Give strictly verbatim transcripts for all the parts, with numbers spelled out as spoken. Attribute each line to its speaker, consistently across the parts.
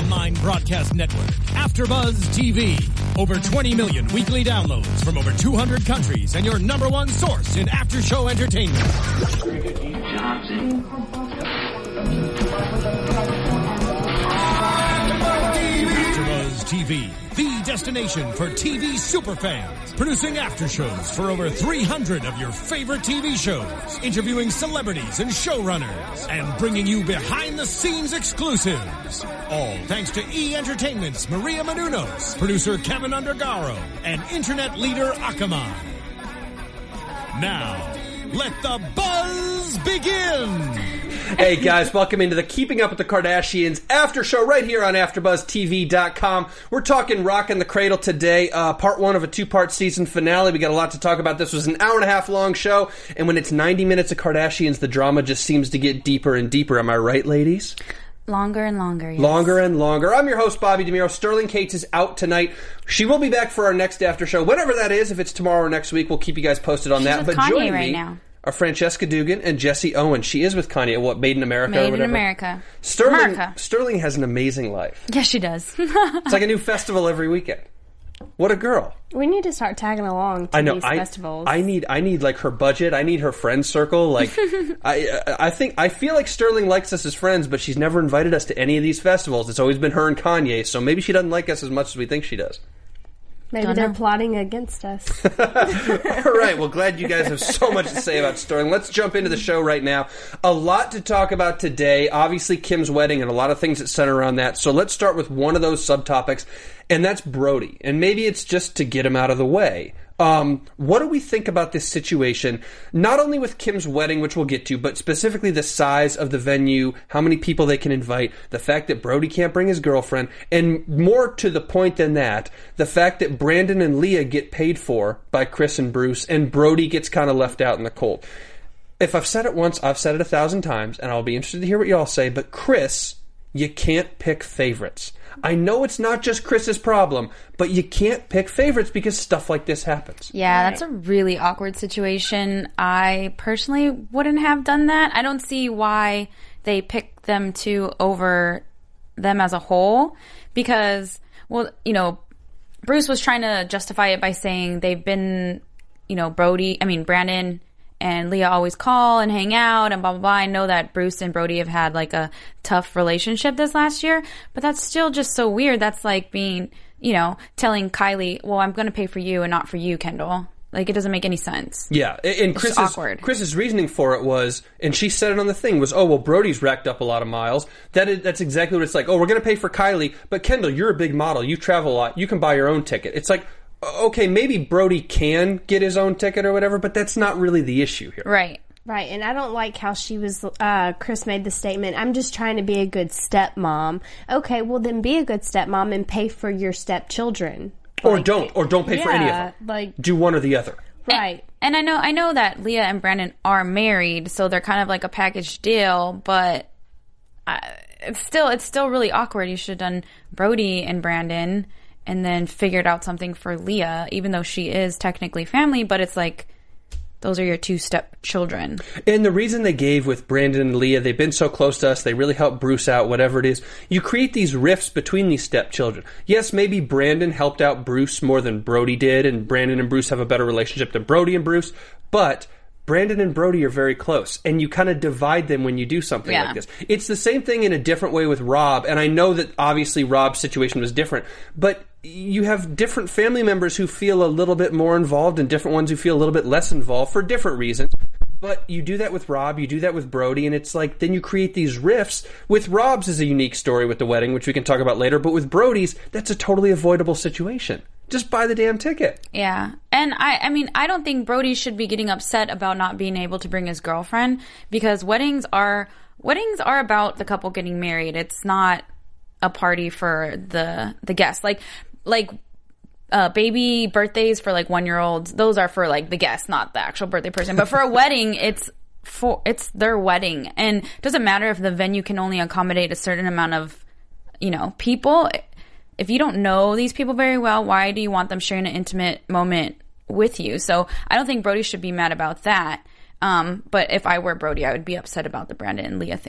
Speaker 1: online broadcast network, AfterBuzz T V. Over twenty million weekly downloads from over two hundred countries and your number one source in after-show entertainment. AfterBuzz T V, the destination for T V superfans. Producing after-shows for over three hundred of your favorite T V shows. Interviewing celebrities and showrunners. And bringing you behind-the-scenes exclusives. All thanks to E! Entertainment's Maria Menounos, producer Kevin Undergaro, and internet leader Akamai. Now, let the buzz begin!
Speaker 2: Hey guys, welcome into the Keeping Up with the Kardashians after show right here on after buzz T V dot com. We're talking Rockin' the Cradle today, uh, part one of a two-part season finale. We got a lot to talk about. This was an hour and a half long show, and when it's ninety minutes of Kardashians, the drama just seems to get deeper and deeper. Am I right, ladies?
Speaker 3: Longer and longer, yes.
Speaker 2: Longer and longer. I'm your host, Bobby DeMiro. Sterling Cates is out tonight. She will be back for our next after show, whenever that is. If it's tomorrow or next week, we'll keep you guys posted on
Speaker 3: She's
Speaker 2: that.
Speaker 3: With
Speaker 2: But
Speaker 3: Kanye
Speaker 2: join
Speaker 3: right
Speaker 2: me
Speaker 3: now.
Speaker 2: are Francesca Dugan and Jessie Owen. She is with Kanye. What, Made in America
Speaker 3: Made
Speaker 2: or whatever?
Speaker 3: in America.
Speaker 2: Sterling,
Speaker 3: America.
Speaker 2: Sterling has an amazing life.
Speaker 3: Yes, she does.
Speaker 2: It's like a new festival every weekend. What a girl.
Speaker 4: We need to start tagging along to
Speaker 2: I know.
Speaker 4: these
Speaker 2: I,
Speaker 4: festivals.
Speaker 2: I need I need like her budget. I need her friend circle. Like I I think I feel like Sterling likes us as friends, but she's never invited us to any of these festivals. It's always been her and Kanye, so maybe she doesn't like us as much as we think she does.
Speaker 4: Maybe
Speaker 3: Don't
Speaker 4: they're
Speaker 3: know.
Speaker 4: plotting against us.
Speaker 2: All right, well, glad you guys have so much to say about Sterling. Let's jump into the show right now. A lot to talk about today. Obviously, Kim's wedding and a lot of things that center around that. So let's start with one of those subtopics, and that's Brody. And maybe it's just to get him out of the way. Um, what do we think about this situation, not only with Kim's wedding, which we'll get to, but specifically the size of the venue, how many people they can invite, the fact that Brody can't bring his girlfriend, and more to the point than that, the fact that Brandon and Leah get paid for by Kris and Bruce, and Brody gets kind of left out in the cold. If I've said it once, I've said it a thousand times, and I'll be interested to hear what y'all say, but Kris, you can't pick favorites. I know it's not just Chris's problem, but you can't pick favorites because stuff like this happens.
Speaker 3: Yeah, that's a really awkward situation. I personally wouldn't have done that. I don't see why they picked them two over them as a whole because, well, you know, Bruce was trying to justify it by saying they've been, you know, Brody, I mean, Brandon and Leah always call and hang out and blah, blah, blah. I know that Bruce and Brody have had like a tough relationship this last year, but that's still just so weird. That's like being, you know, telling Kylie, well, I'm going to pay for you and not for you, Kendall. Like, it doesn't make any sense.
Speaker 2: Yeah, and Chris's,
Speaker 3: awkward.
Speaker 2: Chris's reasoning for it was, and she said it on the thing, was, oh, well, Brody's racked up a lot of miles. That is, that's exactly what it's like. Oh, we're going to pay for Kylie, but Kendall, you're a big model. You travel a lot. You can buy your own ticket. It's like, okay, maybe Brody can get his own ticket or whatever, but that's not really the issue here.
Speaker 3: Right.
Speaker 4: Right, and I don't like how she was, uh, Kris made the statement, I'm just trying to be a good stepmom. Okay, well then be a good stepmom and pay for your stepchildren.
Speaker 2: Or
Speaker 4: Like,
Speaker 2: don't, or don't pay for any of
Speaker 4: yeah,
Speaker 2: them.
Speaker 4: like-
Speaker 2: do one or the other.
Speaker 4: Right.
Speaker 3: And, and I know I know that Leah and Brandon are married, so they're kind of like a package deal, but I, it's still it's still really awkward. You should have done Brody and Brandon and then figured out something for Leah, even though she is technically family, but it's like those are your two stepchildren.
Speaker 2: And the reason they gave with Brandon and Leah, they've been so close to us, they really helped Bruce out, whatever it is. You create these rifts between these stepchildren. Yes, maybe Brandon helped out Bruce more than Brody did, and Brandon and Bruce have a better relationship than Brody and Bruce, but Brandon and Brody are very close, and you kind of divide them when you do something
Speaker 3: Yeah.
Speaker 2: like this. It's the same thing in a different way with Rob, and I know that obviously Rob's situation was different, but you have different family members who feel a little bit more involved and different ones who feel a little bit less involved for different reasons. But you do that with Rob, you do that with Brody, and it's like, then you create these rifts. With Rob's is a unique story with the wedding, which we can talk about later, but with Brody's, that's a totally avoidable situation. Just buy the damn ticket.
Speaker 3: Yeah. And I, I mean, I don't think Brody should be getting upset about not being able to bring his girlfriend because weddings are, weddings are about the couple getting married. It's not a party for the, the guests. Like, like, uh, baby birthdays for like one year olds, those are for like the guests, not the actual birthday person. But for a wedding, it's for, it's their wedding. And it doesn't matter if the venue can only accommodate a certain amount of, you know, people. If you don't know these people very well, why do you want them sharing an intimate moment with you? So I don't think Brody should be mad about that. Um, but if I were Brody, I would be upset about the Brandon and Leah thing.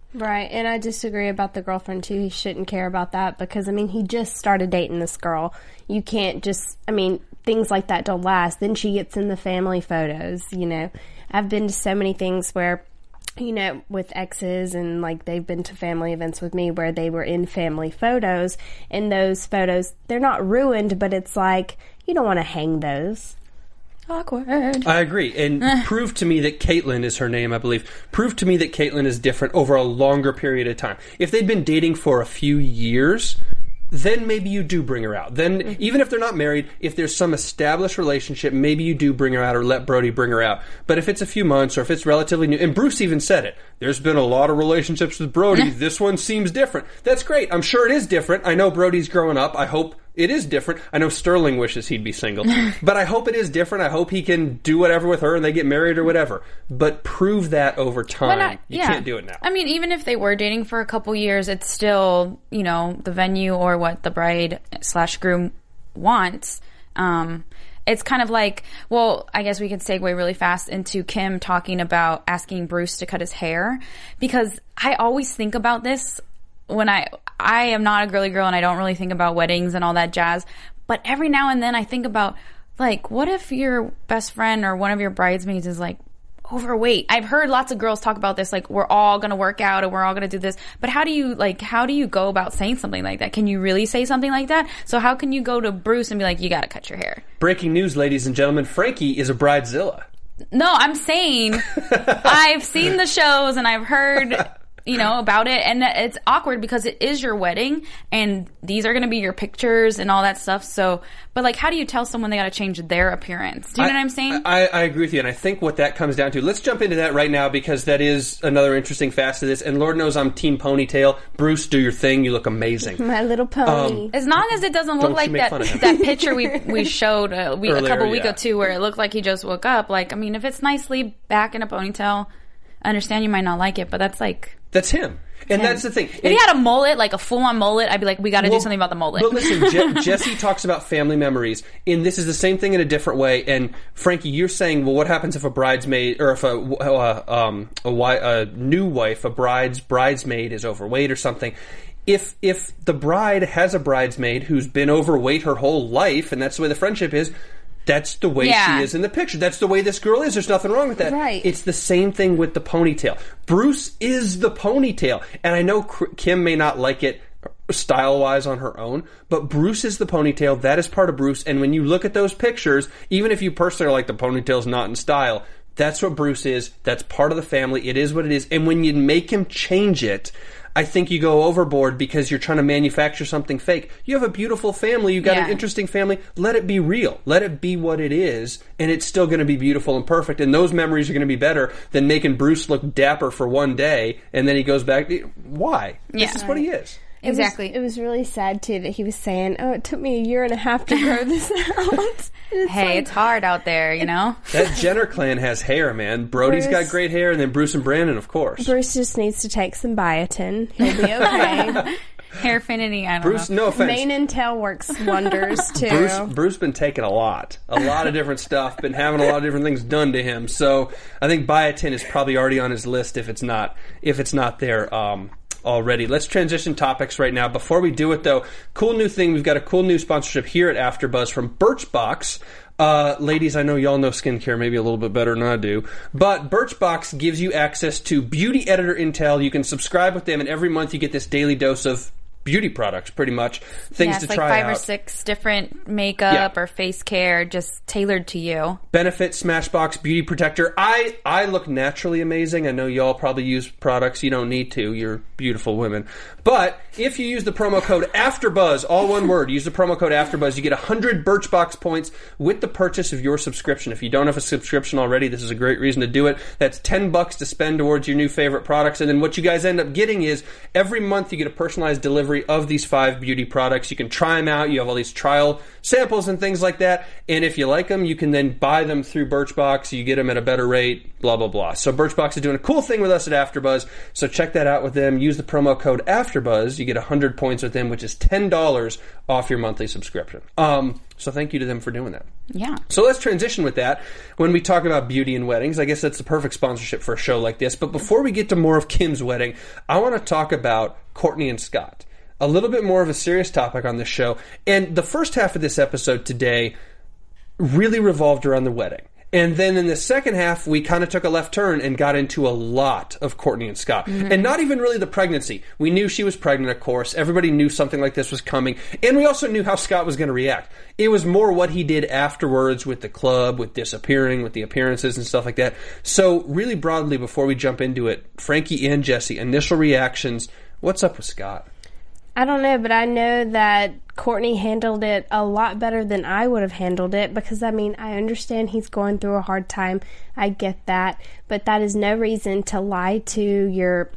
Speaker 4: Right, and I disagree about the girlfriend, too. He shouldn't care about that because, I mean, he just started dating this girl. You can't just, I mean, things like that don't last. Then she gets in the family photos, you know. I've been to so many things where, you know, with exes and, like, they've been to family events with me where they were in family photos, and those photos, they're not ruined, but it's like, you don't want to hang those.
Speaker 3: Awkward.
Speaker 2: I agree. And prove to me that Caitlyn is her name, I believe. Prove to me that Caitlyn is different over a longer period of time. If they'd been dating for a few years, then maybe you do bring her out. Then, mm-hmm. even if they're not married, if there's some established relationship, maybe you do bring her out or let Brody bring her out. But if it's a few months or if it's relatively new, and Bruce even said it, there's been a lot of relationships with Brody. This one seems different. That's great. I'm sure it is different. I know Brody's growing up. I hope it is different. I know Sterling wishes he'd be single. But I hope it is different. I hope he can do whatever with her and they get married or whatever. But prove that over time.
Speaker 3: Not,
Speaker 2: you
Speaker 3: yeah.
Speaker 2: can't do it now.
Speaker 3: I mean, even if they were dating for a couple years, it's still, you know, the venue or what the bride slash groom wants. Um, it's kind of like, well, I guess we could segue really fast into Kim talking about asking Bruce to cut his hair. Because I always think about this when I... I am not a girly girl and I don't really think about weddings and all that jazz. But every now and then I think about, like, what if your best friend or one of your bridesmaids is, like, overweight? I've heard lots of girls talk about this, like, we're all going to work out and we're all going to do this. But how do you, like, how do you go about saying something like that? Can you really say something like that? So how can you go to Bruce and be like, you got to cut your hair?
Speaker 2: Breaking news, ladies and gentlemen. Frankie is a bridezilla.
Speaker 3: No, I'm saying I've seen the shows and I've heard... you know, about it. And it's awkward because it is your wedding and these are going to be your pictures and all that stuff. So, but like, how do you tell someone they got to change their appearance? Do you know
Speaker 2: I,
Speaker 3: what I'm saying?
Speaker 2: I, I agree with you. And I think what that comes down to, let's jump into that right now because that is another interesting facet of this. And Lord knows I'm team ponytail. Bruce, do your thing. You look amazing.
Speaker 4: My little pony.
Speaker 2: Um,
Speaker 3: as long as it doesn't look like that that picture we we showed uh, we, Earlier, a couple weeks yeah. ago too where it looked like he just woke up. Like, I mean, if it's nicely back in a ponytail, I understand you might not like it, but that's like...
Speaker 2: That's him. And that's the thing.
Speaker 3: If he had a mullet, like a full-on mullet, I'd be like, we got to well, do something about the mullet.
Speaker 2: But listen, Je- Jesse talks about family memories, and this is the same thing in a different way. And Frankie, you're saying, well, what happens if a bridesmaid, or if a uh, um, a, wi- a new wife, a bride's bridesmaid is overweight or something? If if the bride has a bridesmaid who's been overweight her whole life, and that's the way the friendship is, that's the way yeah. she is in the picture. That's the way this girl is. There's nothing wrong with that.
Speaker 4: Right.
Speaker 2: It's the same thing with the ponytail. Bruce is the ponytail. And I know Kim may not like it style-wise on her own, but Bruce is the ponytail. That is part of Bruce. And when you look at those pictures, even if you personally are like the ponytail's not in style, that's what Bruce is. That's part of the family. It is what it is. And when you make him change it, I think you go overboard because you're trying to manufacture something fake. You have a beautiful family. You've got yeah. an interesting family. Let it be real. Let it be what it is, and it's still going to be beautiful and perfect. And those memories are going to be better than making Bruce look dapper for one day, and then he goes back. Why?
Speaker 3: Yeah.
Speaker 2: This is what he is.
Speaker 4: It
Speaker 3: exactly.
Speaker 4: Was, it was really sad, too, that he was saying, oh, it took me a year and a half to grow this out.
Speaker 3: It's hey, like, it's hard out there, you know?
Speaker 2: That Jenner clan has hair, man. Brody's
Speaker 4: Bruce,
Speaker 2: got great hair, and then Bruce and Brandon, of course.
Speaker 4: Bruce just needs to take some biotin. He'll be okay.
Speaker 3: Hairfinity, I don't
Speaker 2: Bruce,
Speaker 3: know.
Speaker 2: no offense.
Speaker 4: Mane and tail works wonders, too.
Speaker 2: Bruce, Bruce been taking a lot. A lot of different stuff. Been having a lot of different things done to him. So I think biotin is probably already on his list if it's not, if it's not there. Um... already. Let's transition topics right now. Before we do it, though, cool new thing. We've got a cool new sponsorship here at AfterBuzz from Birchbox. Uh, ladies, I know y'all know skincare maybe a little bit better than I do, but Birchbox gives you access to beauty editor intel. You can subscribe with them, and every month you get this daily dose of beauty products, pretty much. Things
Speaker 3: yeah,
Speaker 2: to
Speaker 3: like
Speaker 2: try
Speaker 3: five
Speaker 2: out.
Speaker 3: or six different makeup yeah. or face care, just tailored to you.
Speaker 2: Benefit Smashbox Beauty Protector. I, I look naturally amazing. I know y'all probably use products you don't need to. You're beautiful women. But if you use the promo code AfterBuzz, all one word, use the promo code AfterBuzz, you get one hundred Birchbox points with the purchase of your subscription. If you don't have a subscription already, this is a great reason to do it. That's ten bucks to spend towards your new favorite products. And then what you guys end up getting is every month you get a personalized delivery inventory of these five beauty products. You can try them out. You have all these trial samples and things like that. And if you like them, you can then buy them through Birchbox. You get them at a better rate, blah, blah, blah. So Birchbox is doing a cool thing with us at AfterBuzz. So check that out with them. Use the promo code AfterBuzz. You get one hundred points with them, which is ten dollars off your monthly subscription. Um, so thank you to them for doing that.
Speaker 3: Yeah.
Speaker 2: So let's transition with that. When we talk about beauty and weddings, I guess that's the perfect sponsorship for a show like this. But before we get to more of Kim's wedding, I want to talk about Courtney and Scott. A little bit more of a serious topic on this show. And the first half of this episode today really revolved around the wedding. And then in the second half, we kind of took a left turn and got into a lot of Courtney and Scott. Mm-hmm. And not even really the pregnancy. We knew she was pregnant, of course. Everybody knew something like this was coming. And we also knew how Scott was going to react. It was more what he did afterwards with the club, with disappearing, with the appearances and stuff like that. So really broadly, before we jump into it, Frankie and Jesse, initial reactions. What's up with Scott?
Speaker 4: I don't know, but I know that Courtney handled it a lot better than I would have handled it because, I mean, I understand he's going through a hard time. I get that. But that is no reason to lie to your,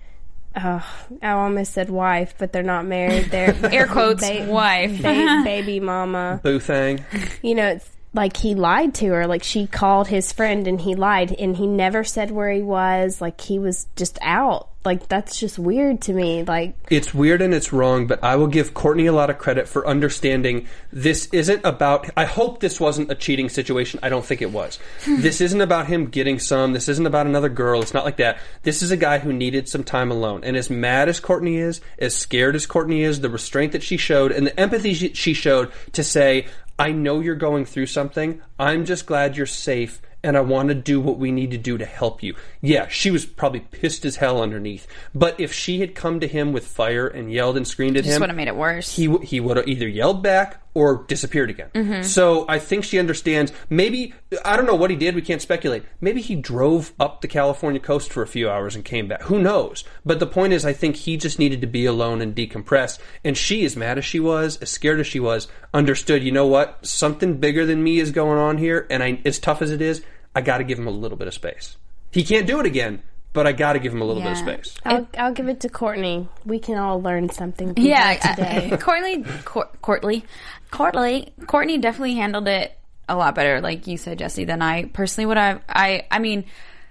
Speaker 4: uh, I almost said wife, but they're not married. They're
Speaker 3: air quotes,
Speaker 4: ba-
Speaker 3: wife.
Speaker 4: ba- baby mama.
Speaker 2: Boo thing.
Speaker 4: You know, it's like he lied to her. Like she called his friend and he lied and he never said where he was. Like he was just out. Like that's just weird to me. Like
Speaker 2: it's weird and it's wrong, but I will give Courtney a lot of credit for understanding this isn't about, I hope this wasn't a cheating situation. I don't think it was. This isn't about him getting some. This isn't about another girl. It's not like that. This is a guy who needed some time alone. And as mad as Courtney is, as scared as Courtney is, the restraint that she showed and the empathy she, she showed to say, I know you're going through something. I'm just glad you're safe, and I want to do what we need to do to help you. Yeah, she was probably pissed as hell underneath. But if she had come to him with fire and yelled and screamed at
Speaker 3: just
Speaker 2: him...
Speaker 3: would have made it worse.
Speaker 2: He, he would have either yelled back or disappeared again. Mm-hmm. So I think she understands. Maybe, I don't know what he did. We can't speculate. Maybe he drove up the California coast for a few hours and came back. Who knows? But the point is, I think he just needed to be alone and decompress. And she, as mad as she was, as scared as she was, understood, you know what? Something bigger than me is going on here. And I, as tough as it is, I got to give him a little bit of space. He can't do it again, but I got to give him a little
Speaker 3: yeah.
Speaker 2: bit of space.
Speaker 4: I'll, I'll give it to Courtney. We can all learn something from
Speaker 3: yeah,
Speaker 4: that today.
Speaker 3: Uh, Courtney, Court, Courtney, Courtney, Courtney definitely handled it a lot better, like you said, Jesse, than I personally would have. I, I mean,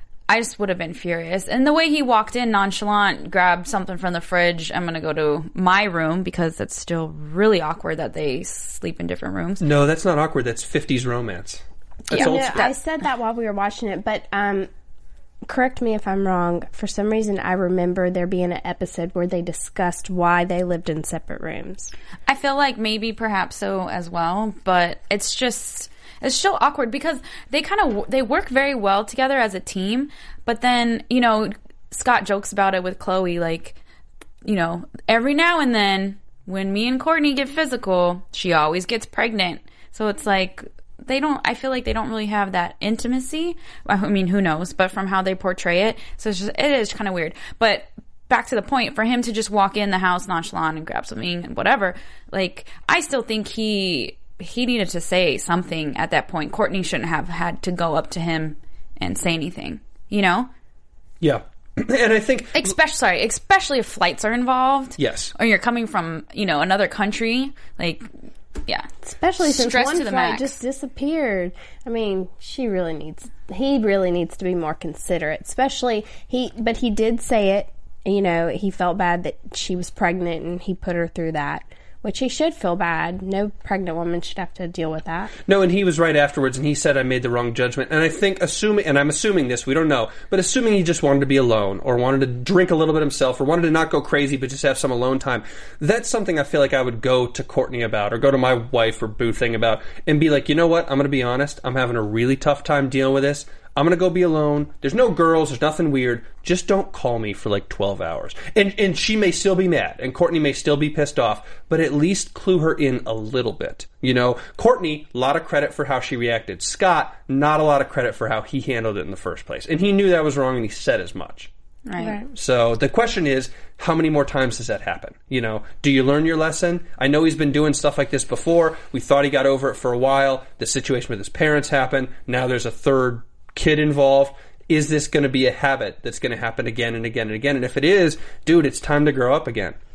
Speaker 3: I just would have been furious. And the way he walked in nonchalant, grabbed something from the fridge, I'm going to go to my room because it's still really awkward that they sleep in different rooms.
Speaker 2: No, that's not awkward. That's fifties romance. That's
Speaker 3: Yeah.
Speaker 2: old
Speaker 4: No,
Speaker 2: school.
Speaker 4: I said that while we were watching it, but um, correct me if I'm wrong. For some reason, I remember there being an episode where they discussed why they lived in separate rooms.
Speaker 3: I feel like maybe perhaps so as well, but it's just it's still awkward because they kind of they work very well together as a team, but then, you know, Scott jokes about it with Chloe, like, you know, every now and then when me and Courtney get physical, she always gets pregnant. So it's like they don't, I feel like they don't really have that intimacy. I mean, who knows, but from how they portray it. So it's just, it is kind of weird. But back to the point, for him to just walk in the house nonchalant and grab something and whatever, like, I still think he, he needed to say something at that point. Courtney shouldn't have had to go up to him and say anything, you know?
Speaker 2: Yeah. And I think...
Speaker 3: Especially, sorry, especially if flights are involved.
Speaker 2: Yes.
Speaker 3: Or you're coming from, you know, another country, like... Yeah.
Speaker 4: Especially since
Speaker 3: Stress
Speaker 4: one
Speaker 3: to the
Speaker 4: flight
Speaker 3: max.
Speaker 4: just disappeared. I mean, she really needs, he really needs to be more considerate. Especially, he, but he did say it, you know, he felt bad that she was pregnant and he put her through that. Which he should feel bad. No pregnant woman should have to deal with that.
Speaker 2: No, and he was right afterwards, and he said, I made the wrong judgment. And I think, assuming, and I'm assuming this, we don't know, but assuming he just wanted to be alone, or wanted to drink a little bit himself, or wanted to not go crazy, but just have some alone time, that's something I feel like I would go to Courtney about, or go to my wife or boo thing about, and be like, you know what, I'm going to be honest, I'm having a really tough time dealing with this. I'm going to go be alone. There's no girls. There's nothing weird. Just don't call me for like twelve hours. And and she may still be mad, and Courtney may still be pissed off, but at least clue her in a little bit. You know, Courtney, a lot of credit for how she reacted. Scott, not a lot of credit for how he handled it in the first place. And he knew that was wrong, and he said as much.
Speaker 3: Right.
Speaker 4: Right.
Speaker 2: So the question is, how many more times does that happen? You know, do you learn your lesson? I know he's been doing stuff like this before. We thought he got over it for a while. The situation with his parents happened. Now there's a third kid involved. Is this going to be a habit that's going to happen again and again and again? And if it is, dude, it's time to grow up again.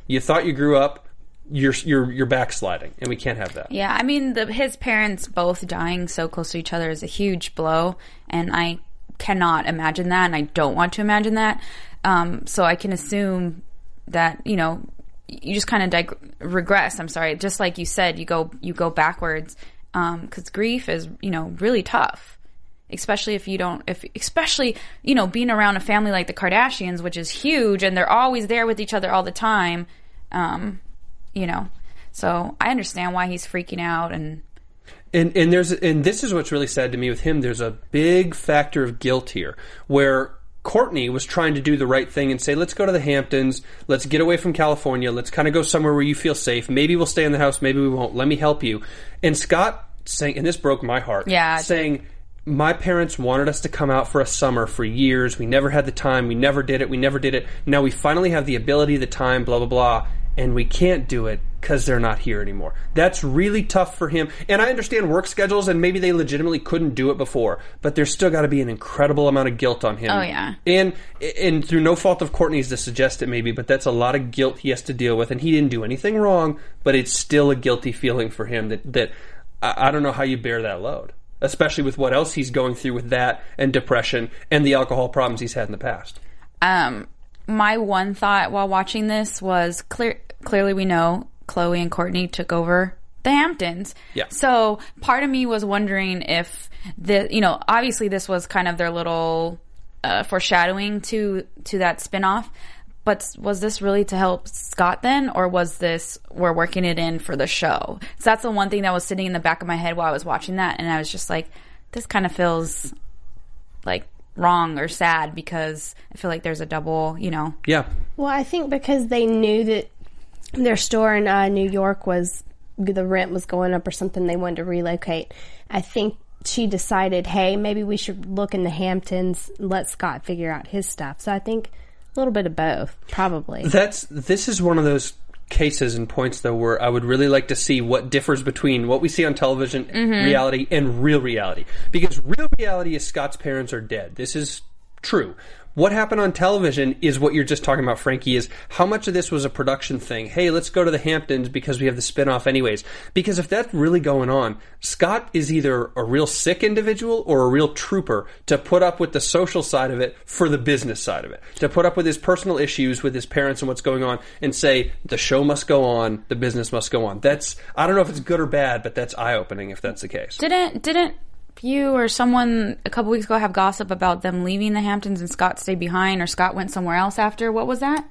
Speaker 2: You thought you grew up. You're you're you're backsliding, and we can't have that.
Speaker 3: Yeah, I mean, the, his parents both dying so close to each other is a huge blow, and I cannot imagine that, and I don't want to imagine that. Um, so I can assume that, you know, you just kind of dig- regress. I'm sorry, just like you said, you go you go backwards because um, grief is, you know, really tough, especially if you don't, if especially you know, being around a family like the Kardashians, which is huge, and they're always there with each other all the time. Um, You know, so I understand why he's freaking out, and
Speaker 2: and and there's and this is what's really sad to me with him. There's a big factor of guilt here, where Kourtney was trying to do the right thing and say, let's go to the Hamptons, let's get away from California, let's kind of go somewhere where you feel safe. Maybe we'll stay in the house, maybe we won't. Let me help you. And Scott saying, and this broke my heart,
Speaker 3: yeah,
Speaker 2: saying, my parents wanted us to come out for a summer for years. We never had the time. We never did it. We never did it. Now we finally have the ability, the time, blah, blah, blah. And we can't do it because they're not here anymore. That's really tough for him. And I understand work schedules, and maybe they legitimately couldn't do it before, but there's still got to be an incredible amount of guilt on him.
Speaker 3: Oh, yeah.
Speaker 2: And and through no fault of Kourtney's to suggest it maybe, but that's a lot of guilt he has to deal with. And he didn't do anything wrong, but it's still a guilty feeling for him that, that I, I don't know how you bear that load, especially with what else he's going through with that and depression and the alcohol problems he's had in the past.
Speaker 3: Um... My one thought while watching this was clear. Clearly, we know Khloe and Kourtney took over the Hamptons.
Speaker 2: Yeah.
Speaker 3: So part of me was wondering if the, you know, obviously this was kind of their little uh, foreshadowing to to that spinoff. But was this really to help Scott then, or was this we're working it in for the show? So that's the one thing that was sitting in the back of my head while I was watching that, and I was just like, this kind of feels like wrong or sad because I feel like there's a double, you know.
Speaker 2: Yeah.
Speaker 4: Well, I think because they knew that their store in uh, New York was, the rent was going up or something, they wanted to relocate. I think she decided, hey, maybe we should look in the Hamptons, let Scott figure out his stuff. So I think a little bit of both, probably.
Speaker 2: That's this is one of those cases and points, though, where I would really like to see what differs between what we see on television, mm-hmm. reality, and real reality. Because real reality is Scott's parents are dead. This is true. What happened on television is what you're just talking about, Frankie, is how much of this was a production thing. Hey, let's go to the Hamptons because we have the spinoff anyways. Because if that's really going on, Scott is either a real sick individual or a real trooper to put up with the social side of it for the business side of it. To put up with his personal issues with his parents and what's going on and say, the show must go on, the business must go on. That's, I don't know if it's good or bad, but that's eye-opening if that's the case.
Speaker 3: Didn't, didn't, you or someone a couple weeks ago have gossip about them leaving the Hamptons and Scott stayed behind, or Scott went somewhere else after? What was that?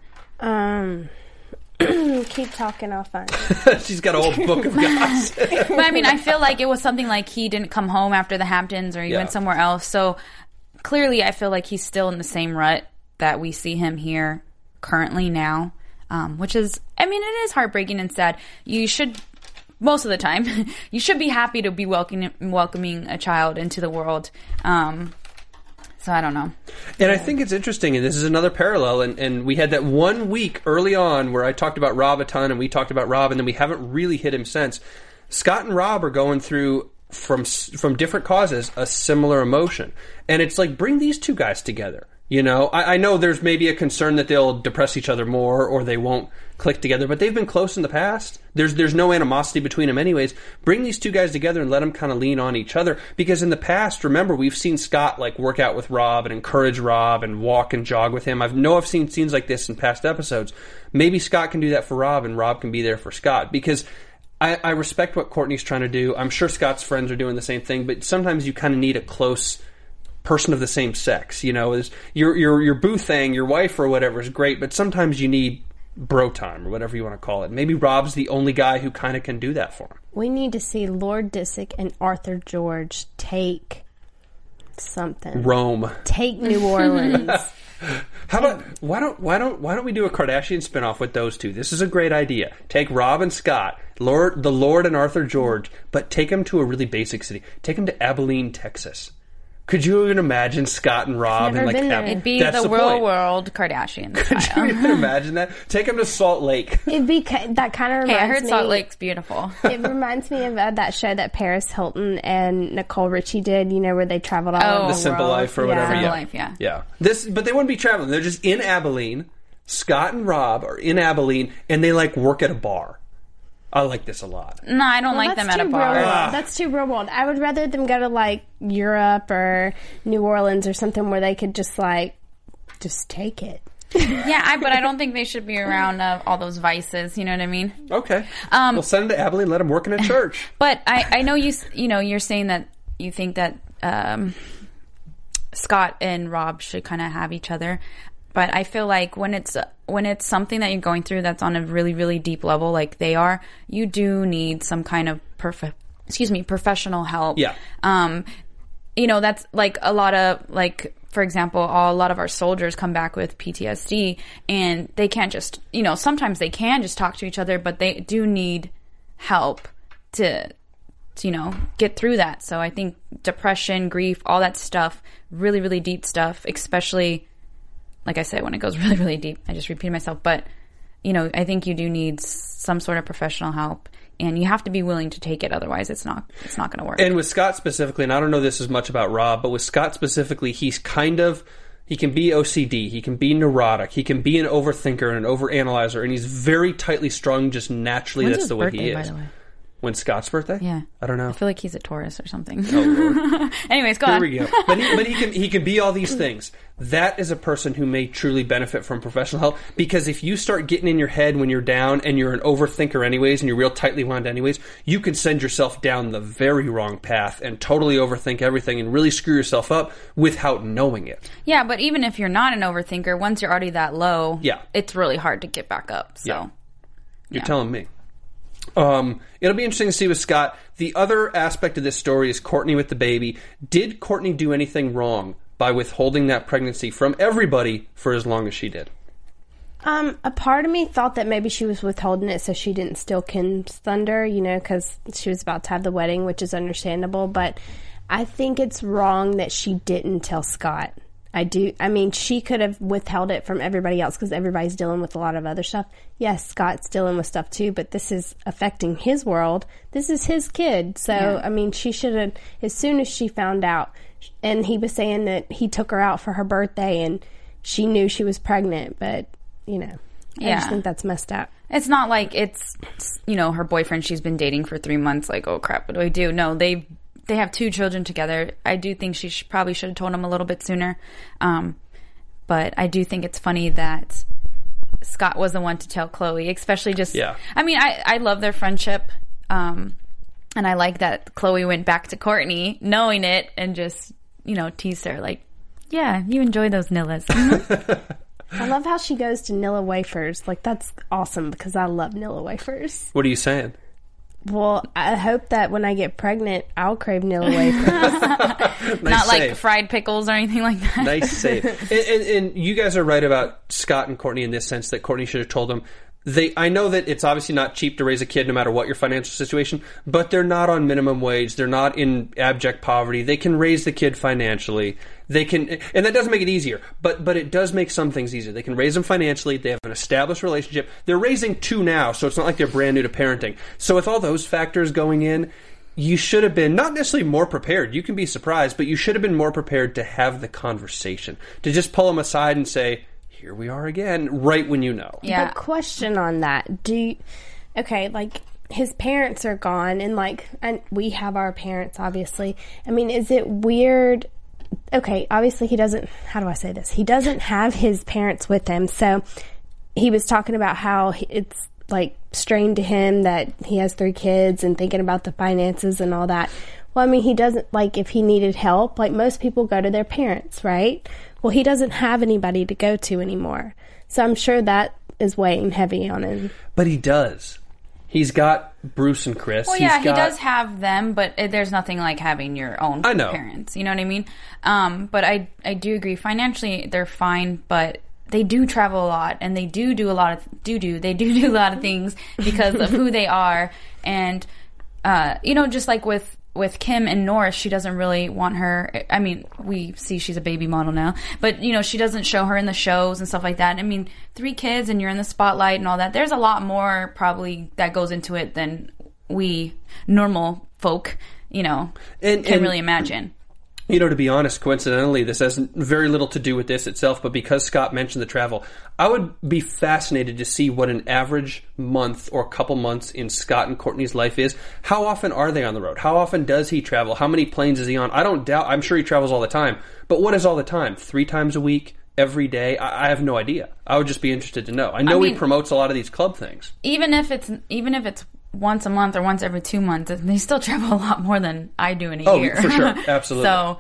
Speaker 4: Um, keep talking, I'll find it.
Speaker 2: She's got a whole book of gossip.
Speaker 3: But I mean, I feel like it was something like he didn't come home after the Hamptons, or he
Speaker 2: yeah.
Speaker 3: went somewhere else. So clearly, I feel like he's still in the same rut that we see him here currently now, um, which is, I mean, it is heartbreaking and sad. You should. Most of the time, you should be happy to be welcoming welcoming a child into the world. Um, so I don't know.
Speaker 2: And I think it's interesting, and this is another parallel, and, and we had that one week early on where I talked about Rob a ton, and we talked about Rob, and then we haven't really hit him since. Scott and Rob are going through, from from different causes, a similar emotion. And it's like, bring these two guys together. You know, I, I know there's maybe a concern that they'll depress each other more or they won't click together, but they've been close in the past. There's there's no animosity between them anyways. Bring these two guys together and let them kind of lean on each other, because in the past, remember, we've seen Scott like work out with Rob and encourage Rob and walk and jog with him. I know I've seen scenes like this in past episodes. Maybe Scott can do that for Rob and Rob can be there for Scott, because I, I respect what Kourtney's trying to do. I'm sure Scott's friends are doing the same thing, but sometimes you kind of need a close person of the same sex. You know, is your your your boo thing, your wife or whatever is great, but sometimes you need bro time or whatever you want to call it. Maybe Rob's the only guy who kind of can do that for him.
Speaker 4: We need to see Lord Disick and Arthur George take something.
Speaker 2: Rome.
Speaker 4: Take New Orleans.
Speaker 2: How about why don't why don't why don't we do a Kardashian spinoff with those two? This is a great idea. Take Rob and Scott, Lord the Lord and Arthur George, but take them to a really basic city. Take them to Abilene, Texas. Could you even imagine Scott and Rob and like Ab-
Speaker 3: It'd be
Speaker 2: That's
Speaker 3: the,
Speaker 2: the
Speaker 3: real
Speaker 2: point.
Speaker 3: world Kardashian
Speaker 2: Could
Speaker 3: style.
Speaker 2: you even imagine that? Take them to Salt Lake.
Speaker 4: It'd be ki- that kind of reminds me.
Speaker 3: Hey, I heard Salt Lake's beautiful.
Speaker 4: It reminds me of uh, that show that Paris Hilton and Nicole Richie did. You know, where they traveled all
Speaker 3: Oh,
Speaker 4: over
Speaker 2: The
Speaker 4: the
Speaker 2: Simple
Speaker 4: world.
Speaker 2: Life or
Speaker 4: Yeah.
Speaker 2: whatever.
Speaker 3: Simple
Speaker 2: yeah.
Speaker 3: Life, yeah.
Speaker 2: Yeah. This, but they wouldn't be traveling. They're just in Abilene, Scott and Rob are in Abilene, and they, like, work at a bar. I like this a lot.
Speaker 3: No, I don't
Speaker 4: Well,
Speaker 3: like them
Speaker 4: that's
Speaker 3: at a
Speaker 4: too
Speaker 3: bar.
Speaker 4: real world.
Speaker 2: Ah.
Speaker 4: That's too real world. I would rather them go to like Europe or New Orleans or something where they could just like just take it.
Speaker 3: Yeah, I, but I don't think they should be around uh, all those vices. You know what I mean?
Speaker 2: Okay.
Speaker 3: Um,
Speaker 2: we'll send them to Abilene, let them work in a church.
Speaker 3: But I, I know you. s- You know, you're saying that you think that um, Scott and Rob should kind of have each other. But I feel like when it's when it's something that you're going through that's on a really really deep level, like they are, you do need some kind of perfect, excuse me, professional help.
Speaker 2: Yeah.
Speaker 3: Um, you know, that's like a lot of like, for example, a lot of our soldiers come back with P T S D, and they can't just, you know, sometimes they can just talk to each other, but they do need help to, to you know, get through that. So I think depression, grief, all that stuff, really really deep stuff, especially. Like I said, when it goes really, really deep, I just repeated myself. But, you know, I think you do need some sort of professional help, and you have to be willing to take it. Otherwise, it's not it's not going to work.
Speaker 2: And with Scott specifically, and I don't know this as much about Rob, but with Scott specifically, he's kind of, he can be O C D, he can be neurotic, he can be an overthinker and an overanalyzer, and he's very tightly strung just naturally.
Speaker 3: When's
Speaker 2: That's
Speaker 3: his
Speaker 2: the way
Speaker 3: birthday,
Speaker 2: he is.
Speaker 3: by the way?
Speaker 2: When's Scott's birthday?
Speaker 3: Yeah.
Speaker 2: I don't know.
Speaker 3: I feel like he's a Taurus or something.
Speaker 2: Oh, Lord.
Speaker 3: Anyways, go
Speaker 2: Here
Speaker 3: on.
Speaker 2: we go. But he, but he can he can be all these things. That is a person who may truly benefit from professional help, because if you start getting in your head when you're down and you're an overthinker anyways and you're real tightly wound anyways, you can send yourself down the very wrong path and totally overthink everything and really screw yourself up without knowing it.
Speaker 3: Yeah, but even if you're not an overthinker, once you're already that low,
Speaker 2: Yeah.
Speaker 3: it's really hard to get back up. So,
Speaker 2: Yeah. You're
Speaker 3: Yeah.
Speaker 2: telling me. Um, it'll be interesting to see with Scott. The other aspect of this story is Courtney with the baby. Did Courtney do anything wrong by withholding that pregnancy from everybody for as long as she did?
Speaker 4: Um, a part of me thought that maybe she was withholding it so she didn't steal Kim's thunder, you know, because she was about to have the wedding, which is understandable. But I think it's wrong that she didn't tell Scott. I do. I mean, she could have withheld it from everybody else because everybody's dealing with a lot of other stuff. Yes, Scott's dealing with stuff too, but this is affecting his world. This is his kid. So,
Speaker 3: Yeah.
Speaker 4: I mean, she should have, as soon as she found out, and he was saying that he took her out for her birthday and she knew she was pregnant, but, you know, I
Speaker 3: Yeah.
Speaker 4: just think that's messed up.
Speaker 3: it's not like it's, you know, her boyfriend she's been dating for three months. Like, oh crap, what do I do? No, they they have two children together. I do think she sh- probably should have told him a little bit sooner. Um, but I do think it's funny that Scott was the one to tell Chloe, especially just.
Speaker 2: Yeah.
Speaker 3: I mean, I I love their friendship, um, and I like that Chloe went back to Courtney knowing it and just, you know, teased her like, yeah, you enjoy those Nillas.
Speaker 4: I love how she goes to Nilla wafers. Like, that's awesome because I love Nilla wafers.
Speaker 2: What are you saying?
Speaker 4: Well, I hope that when I get pregnant, I'll crave Nilla wafers.
Speaker 2: Nice
Speaker 3: Not like
Speaker 2: save.
Speaker 3: fried pickles or anything like that.
Speaker 2: Nice save. And, and, and you guys are right about Scott and Courtney in this sense that Courtney should have told them. They, I know that it's obviously not cheap to raise a kid no matter what your financial situation, but they're not on minimum wage. They're not in abject poverty. They can raise the kid financially. They can, and that doesn't make it easier, but but it does make some things easier. They can raise them financially. They have an established relationship. They're raising two now, so it's not like they're brand new to parenting. So with all those factors going in, you should have been not necessarily more prepared. You can be surprised, but you should have been more prepared to have the conversation, to just pull them aside and say, here we are again, right when you know.
Speaker 3: Yeah.
Speaker 4: But question on that. Do you, okay, like, his parents are gone, and, like, and we have our parents, obviously. I mean, is it weird? Okay, obviously he doesn't, how do I say this? He doesn't have his parents with him, so he was talking about how it's, like, strained to him that he has three kids and thinking about the finances and all that. Well, I mean, he doesn't, like, if he needed help, like, most people go to their parents, right? Well, he doesn't have anybody to go to anymore. So I'm sure that is weighing heavy on him.
Speaker 2: But he does. He's got Bruce and Chris.
Speaker 3: Well,
Speaker 2: He's
Speaker 3: yeah,
Speaker 2: got,
Speaker 3: he does have them, but it, there's nothing like having your own
Speaker 2: I know.
Speaker 3: parents. You know what I mean? Um, but I, I do agree. Financially, they're fine, but they do travel a lot, and they do do a lot of do do. They do do a lot of things because of who they are, and uh, you know, just like with. With Kim and Norris, she doesn't really want her. I mean, we see she's a baby model now, but you know, she doesn't show her in the shows and stuff like that. I mean, three kids and you're in the spotlight and all that. There's a lot more probably that goes into it than we normal folk, you know,
Speaker 2: And-
Speaker 3: can
Speaker 2: and-
Speaker 3: really imagine.
Speaker 2: You know, to be honest, coincidentally, this has very little to do with this itself, but because Scott mentioned the travel, I would be fascinated to see what an average month or couple months in Scott and Courtney's life is. How often are they on the road? How often does he travel? How many planes is he on? I don't doubt, I'm sure he travels all the time, but what is all the time? Three times a week? Every day? I, I have no idea. I would just be interested to know. I know I mean, he promotes a lot of these club things.
Speaker 3: Even if it's, even if it's once a month or once every two months, they still travel a lot more than I do in a
Speaker 2: oh,
Speaker 3: year.
Speaker 2: Oh, for sure. Absolutely.
Speaker 3: So,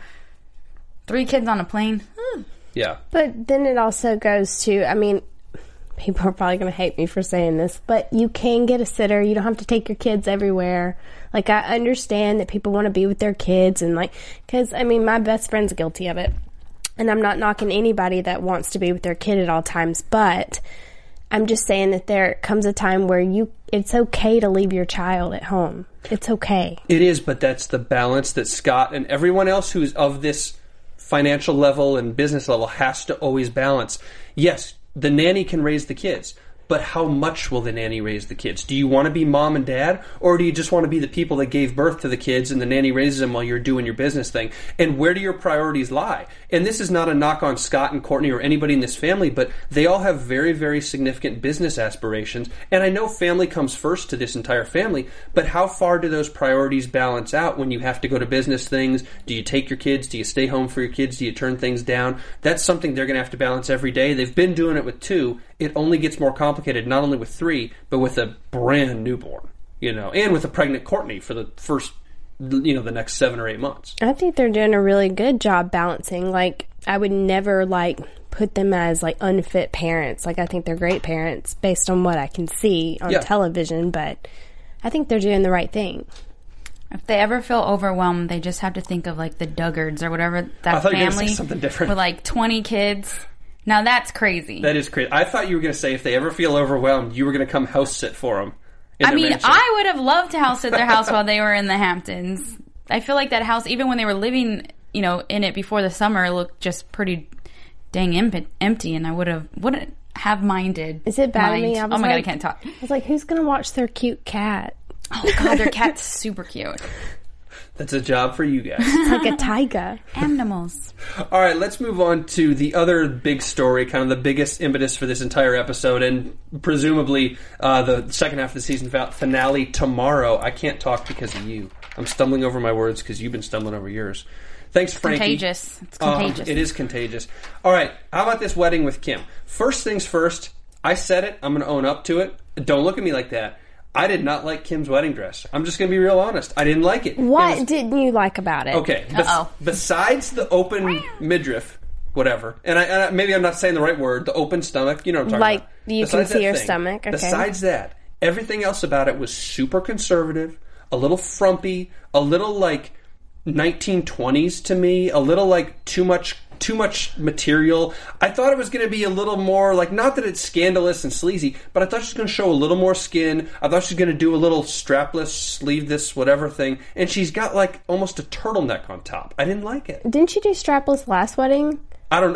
Speaker 3: three kids on a plane? Hmm.
Speaker 2: Yeah.
Speaker 4: But then it also goes to, I mean, people are probably going to hate me for saying this, but you can get a sitter. You don't have to take your kids everywhere. Like, I understand that people want to be with their kids and, like, because, I mean, my best friend's guilty of it. And I'm not knocking anybody that wants to be with their kid at all times, but I'm just saying that there comes a time where you it's okay to leave your child at home. It's okay.
Speaker 2: It is, but that's the balance that Scott and everyone else who's of this financial level and business level has to always balance. Yes, the nanny can raise the kids, but how much will the nanny raise the kids? Do you want to be mom and dad, or do you just want to be the people that gave birth to the kids and the nanny raises them while you're doing your business thing? And where do your priorities lie? And this is not a knock on Scott and Courtney or anybody in this family, but they all have very, very significant business aspirations. And I know family comes first to this entire family, but how far do those priorities balance out when you have to go to business things? Do you take your kids? Do you stay home for your kids? Do you turn things down? That's something they're going to have to balance every day. They've been doing it with two. It only gets more complicated, not only with three, but with a brand newborn, you know, and with a pregnant Courtney for the first, you know, the next seven or eight months.
Speaker 4: I think they're doing a really good job balancing. Like, I would never, like, put them as, like, unfit parents. Like, I think they're great parents based on what I can see on
Speaker 2: yeah.
Speaker 4: television, but I think they're doing the right thing.
Speaker 3: If they ever feel overwhelmed, they just have to think of, like, the Duggards or whatever, that
Speaker 2: I thought
Speaker 3: family
Speaker 2: you were going to say something different.
Speaker 3: With, like, twenty kids. Now that's crazy.
Speaker 2: That is crazy. I thought you were going to say if they ever feel overwhelmed, you were going to come house sit for them.
Speaker 3: I mean, mansion. I would have loved to house sit their house while they were in the Hamptons. I feel like that house, even when they were living, you know, in it before the summer, looked just pretty dang imp- empty, and I would have wouldn't have minded.
Speaker 4: Is it bad
Speaker 3: mind.
Speaker 4: of me? I was
Speaker 3: oh my
Speaker 4: like,
Speaker 3: god, I can't talk.
Speaker 4: I was like, who's going to watch their cute cat?
Speaker 3: Oh god, their cat's super cute.
Speaker 2: That's a job for you guys.
Speaker 4: It's like a tiger.
Speaker 3: Animals.
Speaker 2: All right, let's move on to the other big story, kind of the biggest impetus for this entire episode, and presumably uh, the second half of the season finale tomorrow. I can't talk because of you. I'm stumbling over my words because you've been stumbling over yours. Thanks, Frankie.
Speaker 3: Contagious. It's contagious.
Speaker 2: Uh, it is contagious. All right, how about this wedding with Kim? First things first, I said it. I'm going to own up to it. Don't look at me like that. I did not like Kim's wedding dress. I'm just going to be real honest. I didn't like it.
Speaker 4: What
Speaker 2: it was,
Speaker 4: didn't you like about it?
Speaker 2: Okay. Bes- besides the open midriff, whatever, and, I, and I, maybe I'm not saying the right word, the open stomach, you know what I'm talking
Speaker 4: like,
Speaker 2: about.
Speaker 4: Like, you
Speaker 2: besides
Speaker 4: can see your
Speaker 2: thing,
Speaker 4: stomach. Okay.
Speaker 2: Besides that, everything else about it was super conservative, a little frumpy, a little like nineteen twenties to me, a little like too much too much material. I thought it was going to be a little more, like, not that it's scandalous and sleazy, but I thought she was going to show a little more skin. I thought she was going to do a little strapless, sleeveless, whatever thing. And she's got, like, almost a turtleneck on top. I didn't like it.
Speaker 4: Didn't she do strapless last wedding?
Speaker 2: I don't know.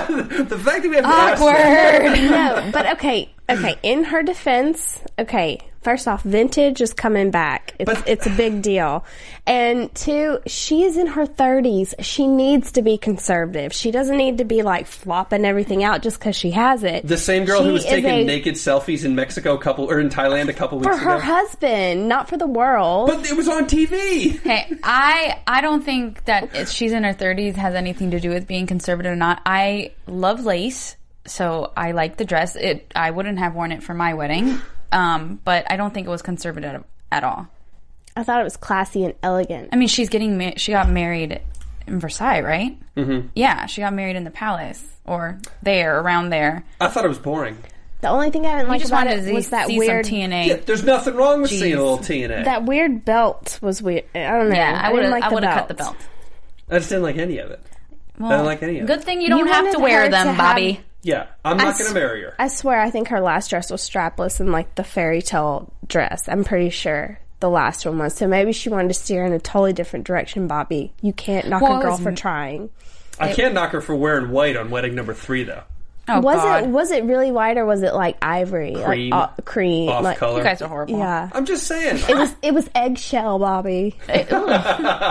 Speaker 2: The fact that we have to
Speaker 3: Awkward.
Speaker 2: ask that.
Speaker 4: No, but okay. Okay, in her defense, okay, first off, vintage is coming back. It's,
Speaker 2: But-
Speaker 4: it's a big deal. And two, she is in her thirties. She needs to be conservative. She doesn't need to be, like, flopping everything out just because she has it.
Speaker 2: The same girl
Speaker 4: She
Speaker 2: who was
Speaker 4: is
Speaker 2: taking
Speaker 4: a-
Speaker 2: naked selfies in Mexico a couple, or in Thailand a couple
Speaker 4: For
Speaker 2: weeks
Speaker 4: her
Speaker 2: ago.
Speaker 4: husband, not for the world.
Speaker 2: But it was on T V.
Speaker 3: Hey, I I don't think that if she's in her thirties has anything to do with being conservative or not. I love lace, so I like the dress. It I wouldn't have worn it for my wedding, um, but I don't think it was conservative at all.
Speaker 4: I thought it was classy and elegant.
Speaker 3: I mean, she's getting ma- she got married in Versailles, right? Mm-hmm. Yeah, she got married in the palace or there, around there.
Speaker 2: I thought it was boring.
Speaker 4: The only thing I didn't like
Speaker 3: just
Speaker 4: about
Speaker 3: wanted
Speaker 4: it
Speaker 3: to
Speaker 4: was
Speaker 3: see,
Speaker 4: that
Speaker 3: see
Speaker 4: weird.
Speaker 3: some T N A.
Speaker 2: Yeah, there's nothing wrong with
Speaker 3: Jeez.
Speaker 2: seeing a little T N A.
Speaker 4: That weird belt was weird. I don't know.
Speaker 3: Yeah, I
Speaker 4: I
Speaker 3: would
Speaker 4: didn't
Speaker 3: have
Speaker 4: like
Speaker 3: I
Speaker 4: the
Speaker 3: would have
Speaker 4: belt.
Speaker 3: cut the belt.
Speaker 2: I just didn't like any of it.
Speaker 3: Well,
Speaker 2: I didn't like any of it.
Speaker 3: Good thing you don't
Speaker 4: You
Speaker 3: have
Speaker 4: wanted
Speaker 3: to wear
Speaker 4: her
Speaker 3: them,
Speaker 4: to have-
Speaker 3: Bobby.
Speaker 2: Yeah, I'm not
Speaker 4: I
Speaker 2: going to marry her.
Speaker 4: I swear, I think her last dress was strapless and like the fairy tale dress. I'm pretty sure the last one was. So maybe she wanted to steer in a totally different direction, Bobby. You can't knock
Speaker 3: Well,
Speaker 4: a
Speaker 3: it
Speaker 4: girl
Speaker 3: was-
Speaker 4: for trying.
Speaker 2: I can't knock her for wearing white on wedding number three, though.
Speaker 3: Oh,
Speaker 4: was
Speaker 3: God.
Speaker 4: it was it really white or was it like ivory,
Speaker 2: Cream.
Speaker 4: like, uh, cream?
Speaker 2: Off
Speaker 4: like,
Speaker 2: color.
Speaker 3: You guys are horrible.
Speaker 4: Yeah,
Speaker 2: I'm just saying.
Speaker 4: it was it was eggshell, Bobby.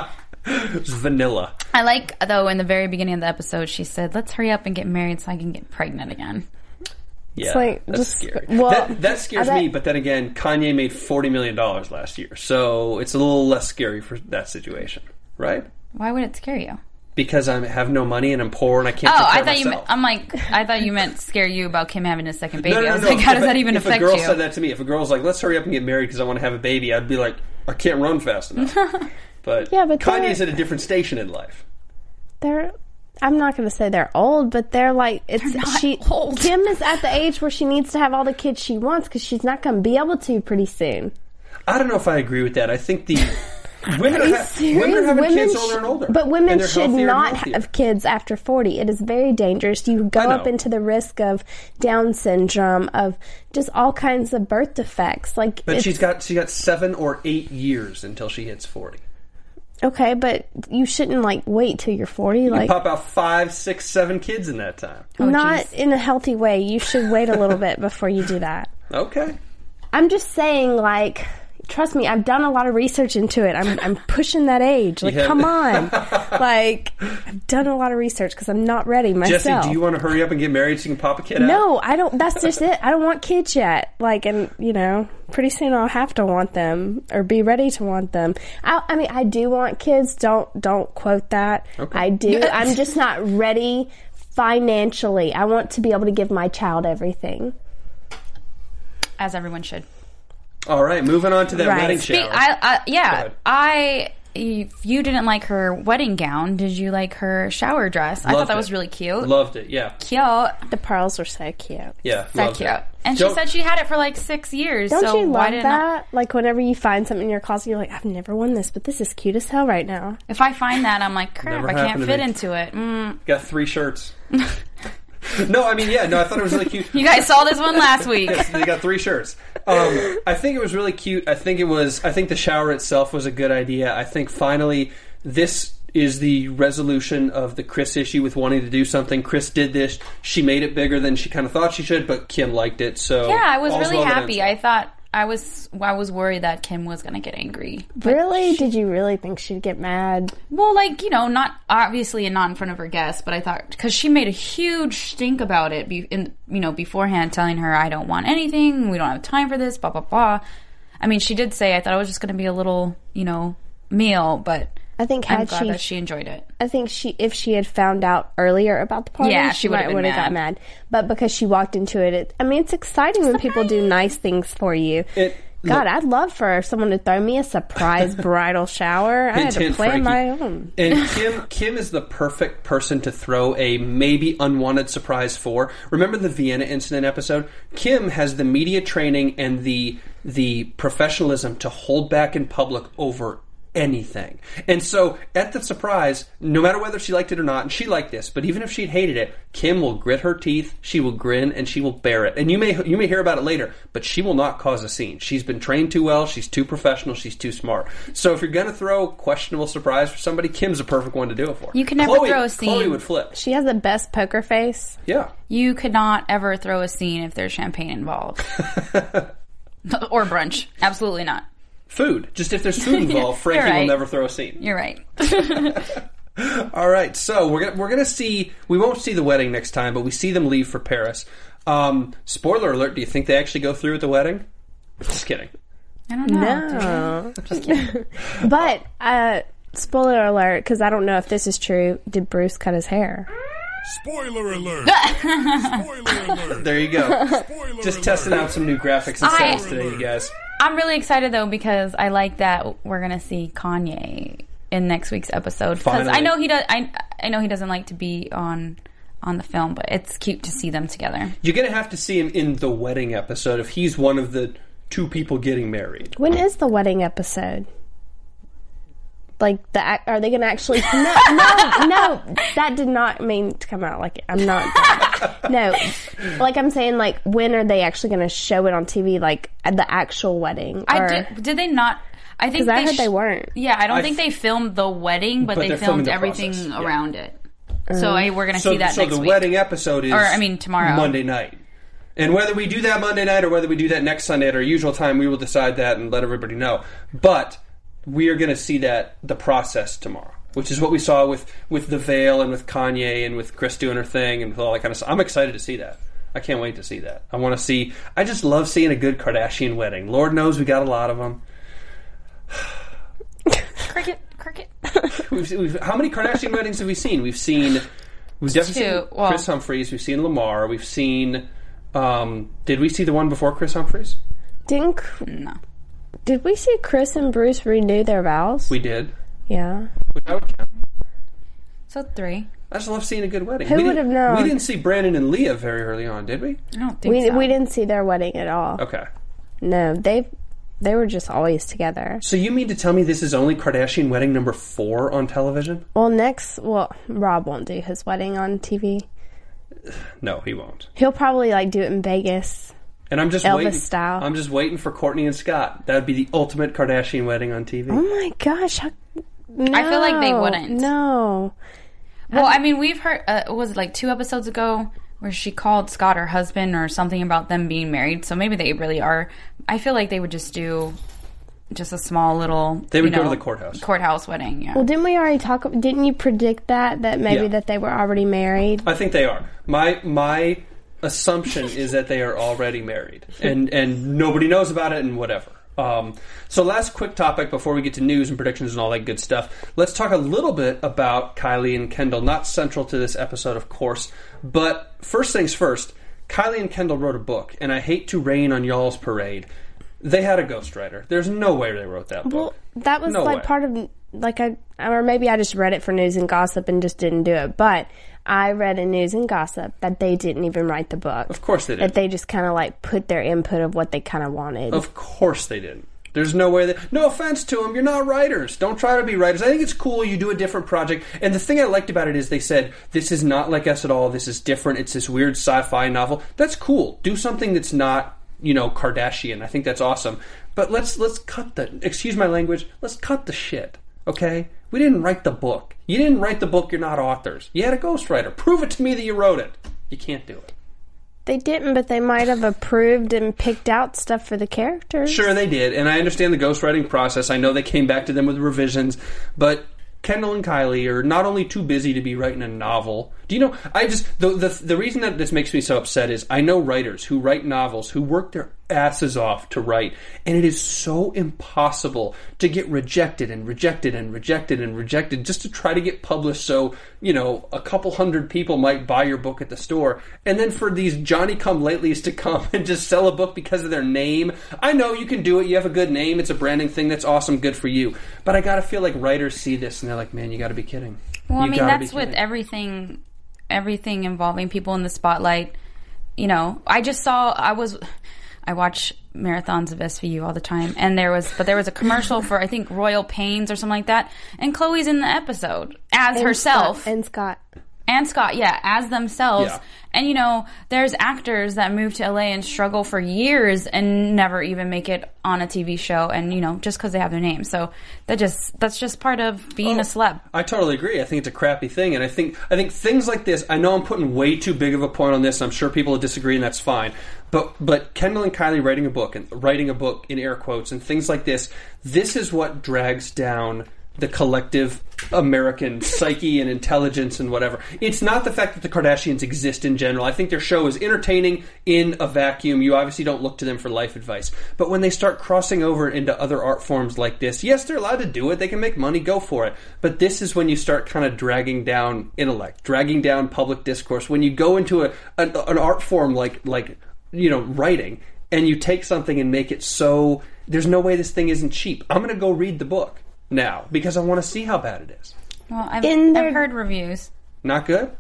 Speaker 2: It's vanilla.
Speaker 3: I like, though, in the very beginning of the episode, she said, let's hurry up and get married so I can get pregnant again.
Speaker 2: Yeah,
Speaker 4: It's like,
Speaker 2: that's
Speaker 4: just-
Speaker 2: scary.
Speaker 4: well,
Speaker 2: that, that scares
Speaker 4: I bet-
Speaker 2: me, but then again, Kanye made forty million dollars last year, so it's a little less scary for that situation, right?
Speaker 3: Why would it scare you?
Speaker 2: Because I have no money and I'm poor and I can't
Speaker 3: Oh,
Speaker 2: take care
Speaker 3: I
Speaker 2: of
Speaker 3: thought you meant,
Speaker 2: myself.
Speaker 3: I'm like, I thought you meant scare you about Kim having a second baby.
Speaker 2: No, no, no,
Speaker 3: I was
Speaker 2: no.
Speaker 3: like, how does
Speaker 2: If
Speaker 3: that
Speaker 2: a-
Speaker 3: even
Speaker 2: if
Speaker 3: affect
Speaker 2: a girl
Speaker 3: you?
Speaker 2: said that to me, if a girl's like, let's hurry up and get married because I want to have a baby, I'd be like, I can't run fast enough. But,
Speaker 4: Yeah, but
Speaker 2: Kanye's
Speaker 4: they're-
Speaker 2: at a different station in life.
Speaker 4: They're, I'm not going to say they're old, but they're like, it's,
Speaker 3: They're not
Speaker 4: she,
Speaker 3: old.
Speaker 4: Kim is at the age where she needs to have all the kids she wants because she's not going to be able to pretty soon.
Speaker 2: I don't know if I agree with that. I think the women are,
Speaker 4: Are you
Speaker 2: ha-
Speaker 4: serious?
Speaker 2: women are having kids
Speaker 4: sh-
Speaker 2: older and older.
Speaker 4: But
Speaker 2: And
Speaker 4: women
Speaker 2: they're
Speaker 4: should
Speaker 2: healthier and
Speaker 4: not
Speaker 2: healthier.
Speaker 4: have kids after forty. It is very dangerous. You go
Speaker 2: I know.
Speaker 4: up into the risk of Down syndrome, of just all kinds of birth defects. Like,
Speaker 2: But
Speaker 4: it's,
Speaker 2: she's got she got seven or eight years until she hits forty.
Speaker 4: okay, but you shouldn't like wait till you're forty.
Speaker 2: You
Speaker 4: Like,
Speaker 2: pop out five, six, seven kids in that time.
Speaker 4: not
Speaker 3: jeez.
Speaker 4: in a healthy way. You should wait a little bit before you do that.
Speaker 2: Okay.
Speaker 4: I'm just saying, like, trust me, I've done a lot of research into it. I'm I'm pushing that age. Like,
Speaker 2: Yeah.
Speaker 4: come on. Like, I've done a lot of research because I'm not ready myself.
Speaker 2: Jesse, do you want to hurry up and get married so you can pop a kid out?
Speaker 4: No, I don't. That's just it. I don't want kids yet. Like, and you know, pretty soon I'll have to want them or be ready to want them. I, I mean, I do want kids. Don't don't quote that.
Speaker 2: Okay.
Speaker 4: I do. I'm just not ready financially. I want to be able to give my child everything.
Speaker 3: As everyone should.
Speaker 2: All right, moving on to that
Speaker 4: Right.
Speaker 2: wedding
Speaker 3: Speak,
Speaker 2: shower.
Speaker 3: I, I,
Speaker 2: Go
Speaker 3: yeah,
Speaker 2: ahead.
Speaker 3: I. If you didn't like her wedding gown, did you like her shower dress? I thought
Speaker 2: Loved
Speaker 3: that
Speaker 2: it.
Speaker 3: was really cute.
Speaker 2: Loved it, yeah.
Speaker 3: cute.
Speaker 4: The pearls were so cute.
Speaker 2: Yeah,
Speaker 3: So
Speaker 2: loved
Speaker 3: cute.
Speaker 2: it.
Speaker 3: And
Speaker 2: Don't-
Speaker 3: she said she had it for like six years.
Speaker 4: Don't
Speaker 3: so
Speaker 4: you
Speaker 3: why
Speaker 4: love
Speaker 3: didn't I-
Speaker 4: that? Like, whenever you find something in your closet, you're like, I've never worn this, but this is cute as hell right now.
Speaker 3: If I find that, I'm like, crap,
Speaker 2: Never
Speaker 3: I can't
Speaker 2: happened to
Speaker 3: fit
Speaker 2: me.
Speaker 3: into it. Mm.
Speaker 2: Got three shirts. No, I mean, yeah, no, I thought it was really cute.
Speaker 3: You guys saw this one last week.
Speaker 2: Yes, they got three shirts. Um, I think it was really cute. I think it was. I think the shower itself was a good idea. I think finally this is the resolution of the Chris issue with wanting to do something. Chris did this. She made it bigger than she kind of thought she should, but Kim liked it. So
Speaker 3: Yeah, I was
Speaker 2: all's
Speaker 3: really
Speaker 2: well that
Speaker 3: happy. I
Speaker 2: ends
Speaker 3: thought I was I was worried that Kim was going to get angry.
Speaker 4: Really? Did you really think she'd get mad?
Speaker 3: Well, like, you know, not obviously and not in front of her guests, but I thought because she made a huge stink about it, be, in, you know, beforehand, telling her I don't want anything, we don't have time for this, blah blah blah. I mean, she did say I thought it was just going to be a little, you know, meal, but
Speaker 4: I think
Speaker 3: I'm
Speaker 4: had
Speaker 3: glad
Speaker 4: she,
Speaker 3: that she enjoyed it.
Speaker 4: I think she, if she had found out earlier about the party,
Speaker 3: Yeah,
Speaker 4: she,
Speaker 3: she would've
Speaker 4: might
Speaker 3: been
Speaker 4: would have got
Speaker 3: mad.
Speaker 4: mad. But because she walked into it, it I mean, it's exciting when people do nice things for you.
Speaker 2: It-
Speaker 4: God,
Speaker 2: look-
Speaker 4: I'd love for someone to throw me a surprise bridal shower. I had
Speaker 2: Hint,
Speaker 4: to
Speaker 2: hint,
Speaker 4: plan
Speaker 2: Frankie.
Speaker 4: my own.
Speaker 2: And Kim, Kim is the perfect person to throw a maybe unwanted surprise for. Remember the Vienna incident episode? Kim has the media training and the the professionalism to hold back in public over anything. And so at the surprise, no matter whether she liked it or not, and she liked this, but even if she'd hated it, Kim will grit her teeth, she will grin, and she will bear it. And you may you may hear about it later, but she will not cause a scene. She's been trained too well, she's too professional, she's too smart. So if you're going to throw a questionable surprise for somebody, Kim's the perfect one to do it for.
Speaker 3: You can never
Speaker 2: Chloe,
Speaker 3: throw a scene.
Speaker 2: Chloe would flip.
Speaker 4: She has the best poker face.
Speaker 2: Yeah.
Speaker 3: You could not ever throw a scene if there's champagne involved. Or brunch. Absolutely not.
Speaker 2: Food. Just if there's food involved, Frankie
Speaker 3: You're right.
Speaker 2: will never throw a scene.
Speaker 3: You're right.
Speaker 2: All right, so we're gonna we're gonna see. We won't see the wedding next time, but we see them leave for Paris. Um, spoiler alert: do you think they actually go through with the wedding? Just kidding.
Speaker 3: I don't know.
Speaker 4: No. But, uh, spoiler alert, because I don't know if this is true. Did Bruce cut his hair?
Speaker 1: Spoiler alert! Spoiler alert!
Speaker 2: There you go.
Speaker 1: Spoiler
Speaker 2: Just
Speaker 1: alert.
Speaker 2: testing out some new graphics and
Speaker 3: I-
Speaker 2: sounds today, you guys.
Speaker 3: I'm really excited though because I like that we're gonna see Kanye in next week's episode. Because I
Speaker 2: Finally.
Speaker 3: know he does. I I know he doesn't like to be on on the film, but it's cute to see them together.
Speaker 2: You're gonna have to see him in the wedding episode if he's one of the two people getting married.
Speaker 4: When is the wedding episode? Like, the ac- are they going to actually... No, no, no. That did not mean to come out like it. I'm not... No. Like, I'm saying, like, when are they actually going to show it on T V? Like, at the actual wedding?
Speaker 3: I
Speaker 4: Or-
Speaker 3: did. Did they not? I think
Speaker 4: Because I
Speaker 3: they
Speaker 4: heard
Speaker 3: sh-
Speaker 4: they weren't.
Speaker 3: Yeah, I don't
Speaker 2: I
Speaker 3: think
Speaker 2: th-
Speaker 3: they filmed the wedding, but,
Speaker 2: But
Speaker 3: they
Speaker 2: they're filming
Speaker 3: filmed
Speaker 2: the
Speaker 3: everything
Speaker 2: process, yeah.
Speaker 3: around it. So I, we're gonna
Speaker 2: So,
Speaker 3: see that
Speaker 2: so
Speaker 3: next
Speaker 2: the
Speaker 3: week.
Speaker 2: wedding episode is,
Speaker 3: Or, I mean, tomorrow.
Speaker 2: Monday night. And whether we do that Monday night or whether we do that next Sunday at our usual time, we will decide that and let everybody know. But we are going to see that the process tomorrow. which is what we saw with, with The Veil and with Kanye and with Kris doing her thing and all that kind of stuff. I'm excited to see that. I can't wait to see that. I want to see... I just love seeing a good Kardashian wedding. Lord knows we got a lot of them.
Speaker 3: Cricket, cricket.
Speaker 2: we've, we've, how many Kardashian weddings have we seen? We've seen... We've definitely
Speaker 3: Two.
Speaker 2: seen
Speaker 3: Well,
Speaker 2: Kris Humphries. We've seen Lamar. We've seen... Um, did we see the one before Kris Humphries?
Speaker 4: Didn't...
Speaker 3: no.
Speaker 4: Did we see Chris and Bruce renew their vows?
Speaker 2: We did.
Speaker 4: Yeah.
Speaker 2: Which I would count.
Speaker 3: So three.
Speaker 2: I just love seeing a good wedding.
Speaker 4: Who
Speaker 2: We
Speaker 4: would
Speaker 2: didn't-
Speaker 4: have known?
Speaker 2: We didn't see Brandon and Leah very early on, did we?
Speaker 3: I don't think
Speaker 4: We
Speaker 3: so.
Speaker 4: we didn't see their wedding at all.
Speaker 2: Okay.
Speaker 4: No, they they were just always together.
Speaker 2: So you mean to tell me this is only Kardashian wedding number four on television?
Speaker 4: Well, next, well, Rob won't do his wedding on T V.
Speaker 2: No, he won't.
Speaker 4: He'll probably like do it in Vegas.
Speaker 2: And I'm just
Speaker 4: Elvis
Speaker 2: waiting.
Speaker 4: style.
Speaker 2: I'm just waiting for Kourtney and Scott. That would be the ultimate Kardashian wedding on T V.
Speaker 4: Oh my gosh! How, no,
Speaker 3: I feel like they wouldn't.
Speaker 4: No.
Speaker 3: Well, I mean, we've heard, uh, was it like two episodes ago where she called Scott her husband or something about them being married. So maybe they really are. I feel like they would just do just a small little.
Speaker 2: They would
Speaker 3: you
Speaker 2: go
Speaker 3: know,
Speaker 2: to the courthouse.
Speaker 3: Courthouse wedding, yeah.
Speaker 4: Well, didn't we already talk? Didn't you predict that that maybe
Speaker 2: Yeah.
Speaker 4: that they were already married?
Speaker 2: I think they are. My my assumption is that they are already married, and and nobody knows about it, and whatever. Um, so last quick topic before we get to news and predictions and all that good stuff. Let's talk a little bit about Kylie and Kendall. Not central to this episode, of course, but first things first. Kylie and Kendall wrote a book, and I hate to rain on y'all's parade. They had a ghostwriter. There's no way they wrote that book.
Speaker 4: Well, that was
Speaker 2: No
Speaker 4: like
Speaker 2: way.
Speaker 4: part of like I or maybe I just read it for news and gossip and just didn't do it. But I read in news and gossip that they didn't even write the book.
Speaker 2: Of course they did.
Speaker 4: That they just kind of like put their input of what they kind of wanted.
Speaker 2: Of course they didn't. There's no way that... No offense to them, you're not writers. Don't try to be writers. I think it's cool you do a different project. And the thing I liked about it is they said, this is not like us at all. This is different. It's this weird sci-fi novel. That's cool. Do something that's not, you know, Kardashian. I think that's awesome. But let's let's cut the... Excuse my language. Let's cut the shit. Okay? We didn't write the book. You didn't write the book. You're not authors. You had a ghostwriter. Prove it to me that you wrote it. You can't do it.
Speaker 4: They didn't, but they might have approved and picked out stuff for the characters.
Speaker 2: Sure, they did, and I understand the ghostwriting process. I know they came back to them with revisions, but Kendall and Kylie are not only too busy to be writing a novel. Do you know, I just, the, the, the reason that this makes me so upset is I know writers who write novels, who work their asses off to write, and it is so impossible to get rejected and rejected and rejected and rejected just to try to get published so, you know, a couple hundred people might buy your book at the store. And then for these Johnny-come-latelys to come and just sell a book because of their name. I know you can do it. You have a good name. It's a branding thing. That's awesome. Good for you. But I gotta feel like writers see this and they're like, man, you gotta be kidding.
Speaker 3: Well, I
Speaker 2: You
Speaker 3: mean,
Speaker 2: gotta
Speaker 3: that's
Speaker 2: be
Speaker 3: with
Speaker 2: kidding.
Speaker 3: everything, everything involving people in the spotlight. You know, I just saw, I was, I watch marathons of S V U all the time, and there was, but there was a commercial for, I think, Royal Pains or something like that, and Chloe's in the episode as
Speaker 4: And
Speaker 3: herself.
Speaker 4: Scott, and Scott.
Speaker 3: And Scott, yeah, as themselves.
Speaker 2: Yeah.
Speaker 3: And, you know, there's actors that move to L A and struggle for years and never even make it on a T V show, and, you know, just because they have their name. So that just that's just part of being
Speaker 2: Oh,
Speaker 3: a celeb.
Speaker 2: I totally agree. I think it's a crappy thing, and I think I think things like this. I know I'm putting way too big of a point on this. I'm sure people will disagree, and that's fine. But but Kendall and Kylie writing a book and writing a book in air quotes and things like this. This is what drags down the collective American psyche and intelligence and whatever. It's not the fact that the Kardashians exist in general. I think their show is entertaining in a vacuum. You obviously don't look to them for life advice. But when they start crossing over into other art forms like this, yes, they're allowed to do it. They can make money. Go for it. But this is when you start kind of dragging down intellect, dragging down public discourse. When you go into a, a an art form like like you know writing, and you take something and make it so there's no way this thing isn't cheap. I'm going to go read the book now because I want to see how bad it is.
Speaker 3: Well, I've,
Speaker 4: In their-
Speaker 3: I've heard reviews.
Speaker 2: Not good?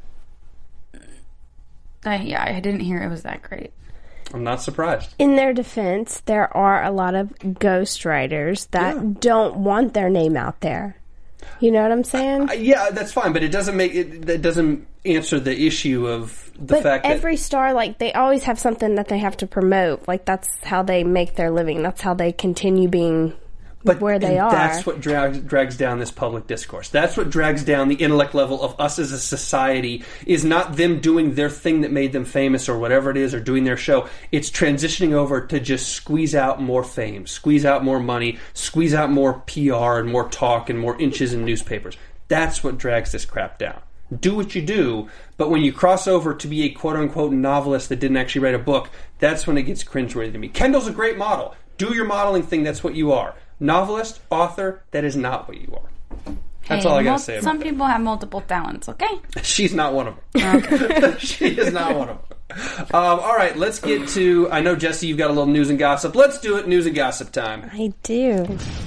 Speaker 3: I, yeah, I didn't hear it was that great.
Speaker 2: I'm not surprised.
Speaker 4: In their defense, there are a lot of ghostwriters that
Speaker 2: Yeah.
Speaker 4: don't want their name out there. You know what I'm saying?
Speaker 2: Uh, yeah, that's fine, but it doesn't make it. That doesn't answer the issue of the
Speaker 4: But
Speaker 2: fact
Speaker 4: every
Speaker 2: that
Speaker 4: star, like, they always have something that they have to promote. Like, that's how they make their living. That's how they continue being
Speaker 2: but
Speaker 4: where they
Speaker 2: and
Speaker 4: are.
Speaker 2: That's what drags drags down this public discourse. That's what drags down the intellect level of us as a society. Is not them doing their thing that made them famous or whatever it is, or doing their show. It's transitioning over to just squeeze out more fame, squeeze out more money, squeeze out more P R and more talk and more inches in newspapers. That's what drags this crap down. Do what you do, but when you cross over to be a quote-unquote novelist that didn't actually write a book, that's when it gets cringeworthy to me. Kendall's a great model. Do your modeling thing, that's what you are. Novelist, author, that is not what you are. That's
Speaker 3: hey,
Speaker 2: all I gotta
Speaker 3: mul-
Speaker 2: say about
Speaker 3: Some
Speaker 2: that.
Speaker 3: people have multiple talents, okay?
Speaker 2: She's not one of them. Okay. She is not one of them. Um, all right, let's get to... I know, Jesse, you've got a little news and gossip. Let's do it, news and gossip time.
Speaker 4: I do.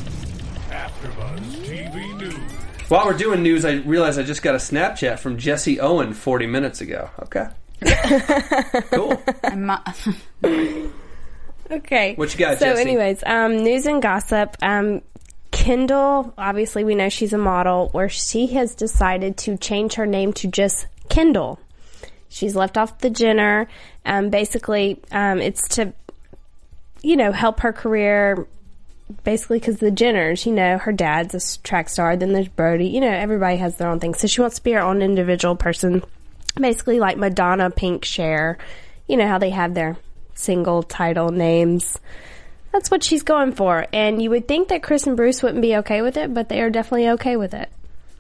Speaker 1: AfterBuzz T V News.
Speaker 2: While we're doing news, I realize I just got a Snapchat from Jesse Owen forty minutes ago. Okay. Cool.
Speaker 3: I'm not-
Speaker 4: Okay.
Speaker 2: What you got,
Speaker 4: so
Speaker 2: Jessie?
Speaker 4: anyways, um, news and gossip. Um, Kendall, obviously we know she's a model, where she has decided to change her name to just Kendall. She's left off the Jenner. Um, basically, um, it's to, you know, help her career. Basically, because the Jenners, you know, her dad's a track star. Then there's Brody. You know, everybody has their own thing. So she wants to be her own individual person. Basically, like Madonna, Pink, Cher. You know how they have their single title names. That's what she's going for. And you would think that Chris and Bruce wouldn't be okay with it, but they are definitely okay with it.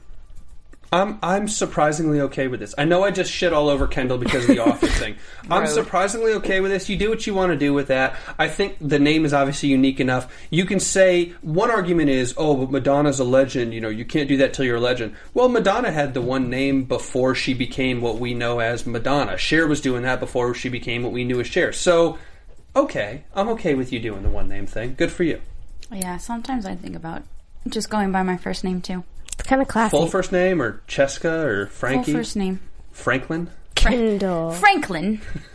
Speaker 2: I'm I'm surprisingly okay with this. I know I just shit all over Kendall because of the author thing. I'm surprisingly okay with this. You do what you want to do with that. I think the name is obviously unique enough. You can say, one argument is, oh, but Madonna's a legend. You know, you can't do that till you're a legend. Well, Madonna had the one name before she became what we know as Madonna. Cher was doing that before she became what we knew as Cher. So, okay, I'm okay with you doing the one name thing. Good for you.
Speaker 3: yeah, sometimes I think about just going by my first name, too.
Speaker 4: It's kind of classy.
Speaker 2: Full first name or Cheska or Frankie?
Speaker 3: Full first name.
Speaker 2: Franklin?
Speaker 4: Kendall.
Speaker 3: Franklin.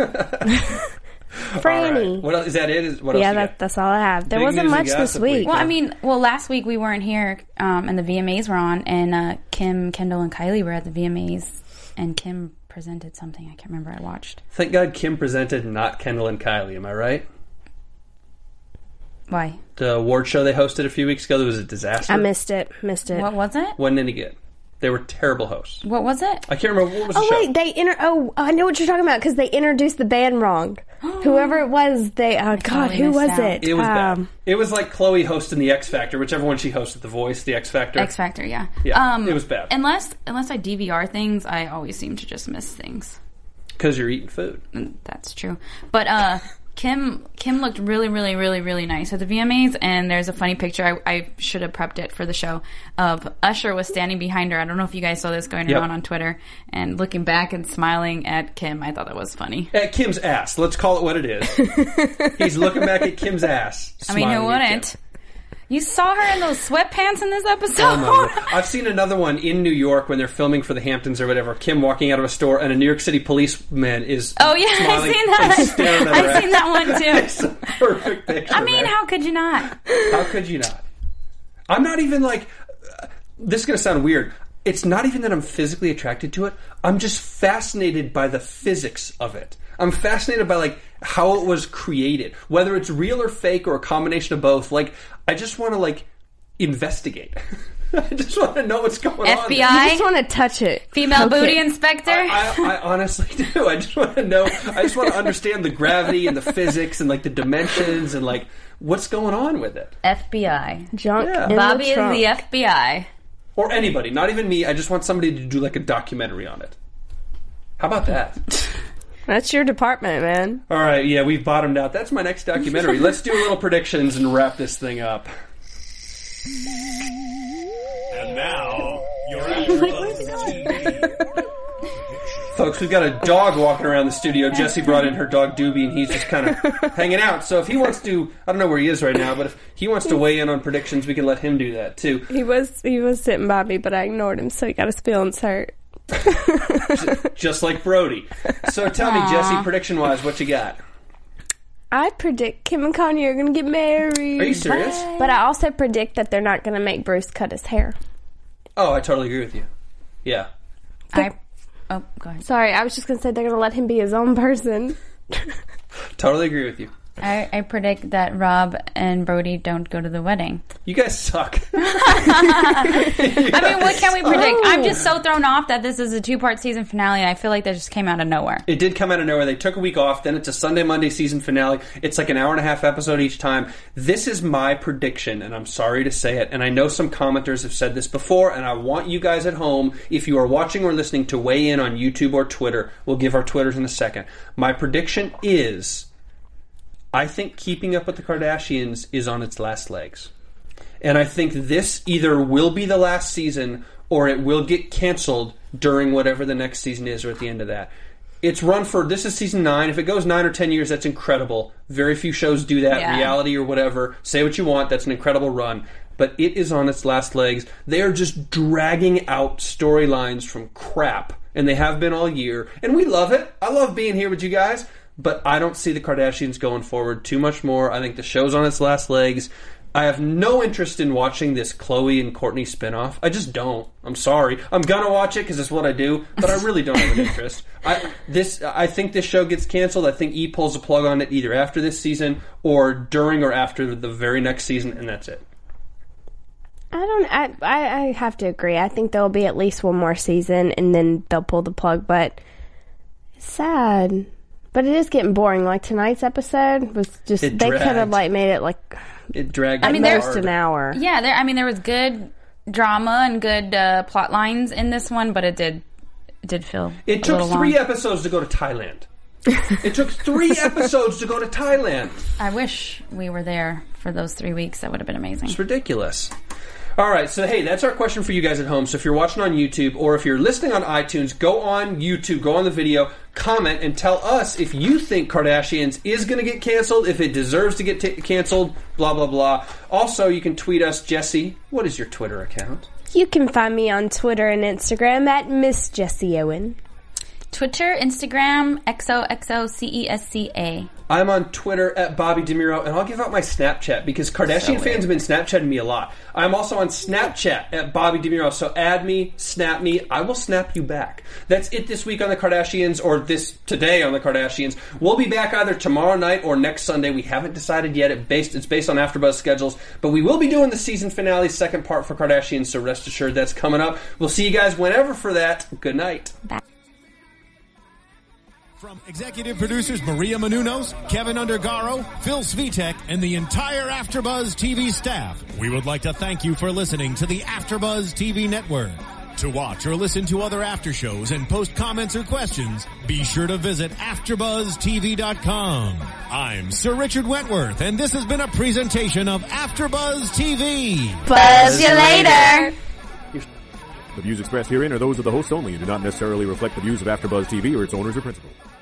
Speaker 2: All
Speaker 4: Franny.
Speaker 2: right. What else, is that it? Is, what else
Speaker 4: Yeah,
Speaker 2: you
Speaker 4: that,
Speaker 2: got?
Speaker 4: that's all I have. There
Speaker 2: Big
Speaker 4: wasn't
Speaker 2: news and
Speaker 4: much this
Speaker 2: gossip
Speaker 4: week.
Speaker 2: week.
Speaker 3: Well, I mean, well, last week we weren't here, um, and the V M As were on, and uh, Kim, Kendall, and Kylie were at the V M As, and Kim presented something. I can't remember. I watched.
Speaker 2: Thank God Kim presented, not Kendall and Kylie. Am I right?
Speaker 3: Why?
Speaker 2: The award show they hosted a few weeks ago, there was a disaster.
Speaker 4: I missed it. Missed it.
Speaker 3: What was it?
Speaker 2: Wasn't any good. They were terrible hosts.
Speaker 3: What was it?
Speaker 2: I can't remember what was the
Speaker 4: Oh
Speaker 2: show.
Speaker 4: wait, they inter. Oh, I know what you're talking about because they introduced the band wrong. Whoever it was, they. Oh God,
Speaker 3: totally
Speaker 4: who
Speaker 3: missed
Speaker 4: was
Speaker 3: out.
Speaker 4: it?
Speaker 2: It was bad.
Speaker 4: Um,
Speaker 2: It was like Chloe hosting the X Factor, whichever one she hosted, The Voice, the X Factor.
Speaker 3: X Factor, yeah.
Speaker 2: Yeah,
Speaker 3: um,
Speaker 2: it was bad.
Speaker 3: Unless unless I D V R things, I always seem to just miss things.
Speaker 2: Because you're eating food.
Speaker 3: Mm, That's true. But uh, Kim Kim looked really, really, really, really nice at the V M As, and there's a funny picture. I, I should have prepped it for the show. Of Usher was standing behind her. I don't know if you guys saw this going
Speaker 2: Yep.
Speaker 3: around on Twitter, and looking back and smiling at Kim. I thought that was funny.
Speaker 2: At Kim's ass. Let's call it what it is. He's looking back at Kim's ass.
Speaker 3: I mean, who
Speaker 2: smiling at
Speaker 3: wouldn't?
Speaker 2: Kim.
Speaker 3: You saw her in those sweatpants in this episode.
Speaker 2: Oh my Lord. I've seen another one in New York when they're filming for the Hamptons or whatever. Kim walking out of a store and a New York City policeman is
Speaker 3: Oh yeah, I've
Speaker 2: smiling
Speaker 3: seen
Speaker 2: and staring
Speaker 3: that.
Speaker 2: at her
Speaker 3: I've seen
Speaker 2: ass.
Speaker 3: that one too.
Speaker 2: It's a perfect picture.
Speaker 3: I mean,
Speaker 2: man.
Speaker 3: how could you not?
Speaker 2: How could you not? I'm not even like... Uh, this is going to sound weird. It's not even that I'm physically attracted to it. I'm just fascinated by the physics of it. I'm fascinated by, like, how it was created. Whether it's real or fake or a combination of both. Like, I just want to, like, investigate. I just want to know what's going on.
Speaker 3: F B
Speaker 2: there.
Speaker 3: I?
Speaker 4: I just want to touch it.
Speaker 3: Female
Speaker 4: Okay.
Speaker 3: booty inspector.
Speaker 2: I, I, I honestly do. I just want to know. I just want to understand the gravity and the physics and like the dimensions and like what's going on with it.
Speaker 3: F B I.
Speaker 4: Junk.
Speaker 2: Yeah.
Speaker 4: in
Speaker 3: Bobby
Speaker 4: the
Speaker 3: is
Speaker 4: trunk.
Speaker 3: the F B I.
Speaker 2: Or anybody, not even me. I just want somebody to do like a documentary on it. How about that?
Speaker 4: That's your department, man.
Speaker 2: All right, yeah, we've bottomed out. That's my next documentary. Let's do a little predictions and wrap this thing up.
Speaker 1: And now, your AfterBuzz T V.
Speaker 2: Folks, we've got a dog walking around the studio. Jesse brought in her dog Doobie, and he's just kind of hanging out. So if he wants to, I don't know where he is right now, but if he wants to weigh in on predictions, we can let him do that too.
Speaker 4: He was he was sitting by me, but I ignored him, so he got his feelings hurt.
Speaker 2: Just like Brody. So tell me, Jesse, prediction-wise, what you got?
Speaker 4: I predict Kim and Kanye are going to get married.
Speaker 2: Are you serious?
Speaker 4: But I also predict that they're not going to make Bruce cut his hair.
Speaker 2: Oh, I totally agree with you. Yeah.
Speaker 3: I. Oh, go ahead.
Speaker 4: Sorry, I was just going to say they're going to let him be his own person.
Speaker 2: Totally agree with you.
Speaker 3: I, I predict that Rob and Brody don't go to the wedding.
Speaker 2: You guys suck.
Speaker 3: I mean, what can we predict? I'm just so thrown off that this is a two-part season finale, and I feel like that just came out of nowhere.
Speaker 2: It did come out of nowhere. They took a week off, then it's a Sunday, Monday season finale. It's like an hour and a half episode each time. This is my prediction, and I'm sorry to say it, and I know some commenters have said this before, and I want you guys at home, if you are watching or listening, to weigh in on YouTube or Twitter. We'll give our Twitters in a second. My prediction is... I think Keeping Up with the Kardashians is on its last legs. And I think this either will be the last season or it will get canceled during whatever the next season is or at the end of that. It's run for, this is season nine. If it goes nine or ten years, that's incredible. Very few shows do that,
Speaker 3: yeah.
Speaker 2: reality or whatever. Say what you want, that's an incredible run. But it is on its last legs. They are just dragging out storylines from crap. And they have been all year. And we love it. I love being here with you guys. But I don't see the Kardashians going forward too much more. I think the show's on its last legs. I have no interest in watching this Khloe and Kourtney spinoff. I just don't. I'm sorry. I'm gonna watch it because it's what I do, but I really don't have an interest. I this I think this show gets canceled. I think E pulls the plug on it either after this season or during or after the very next season, and that's it.
Speaker 4: I don't. I I, I have to agree. I think there'll be at least one more season, and then they'll pull the plug. But it's sad. But it is getting boring. Like tonight's episode was just
Speaker 2: It
Speaker 4: they could have
Speaker 2: dragged.
Speaker 4: like made it like
Speaker 2: It dragged
Speaker 3: I mean,
Speaker 2: me
Speaker 3: there's-
Speaker 4: most
Speaker 2: hard.
Speaker 4: an hour.
Speaker 3: Yeah, there. I mean, there was good drama and good uh, plot lines in this one, but it did it did feel
Speaker 2: It
Speaker 3: a
Speaker 2: took
Speaker 3: little
Speaker 2: three
Speaker 3: long.
Speaker 2: episodes to go to Thailand. It took three episodes to go to Thailand.
Speaker 3: I wish we were there for those three weeks. That would have been amazing.
Speaker 2: It's ridiculous. All right, so hey, that's our question for you guys at home. So if you're watching on YouTube or if you're listening on iTunes, go on YouTube, go on the video, comment, and tell us if you think Kardashians is going to get canceled, if it deserves to get t- canceled, blah, blah, blah. Also, you can tweet us. Jesse, what is your Twitter account?
Speaker 4: You can find me on Twitter and Instagram at Miss Jessie Owen.
Speaker 3: Twitter, Instagram, X O X O C E S C A.
Speaker 2: I'm on Twitter at Bobby DeMuro, and I'll give out my Snapchat because Kardashian
Speaker 3: So
Speaker 2: fans have been Snapchatting me a lot. I'm also on Snapchat at Bobby DeMuro, so add me, snap me, I will snap you back. That's it this week on the Kardashians, or this today on the Kardashians. We'll be back either tomorrow night or next Sunday. We haven't decided yet. It based, it's based on AfterBuzz schedules, but we will be doing the season finale second part for Kardashians, so rest assured that's coming up. We'll see you guys whenever for that. Good night.
Speaker 3: Bye.
Speaker 1: From executive producers Maria Menounos, Kevin Undergaro, Phil Svitek, and the entire AfterBuzz T V staff, we would like to thank you for listening to the AfterBuzz T V network. To watch or listen to other after shows and post comments or questions, be sure to visit after buzz T V dot com. I'm Sir Richard Wentworth, and this has been a presentation of AfterBuzz T V.
Speaker 3: Buzz you later.
Speaker 5: The views expressed herein are those of the hosts only and do not necessarily reflect the views of AfterBuzz T V or its owners or principals.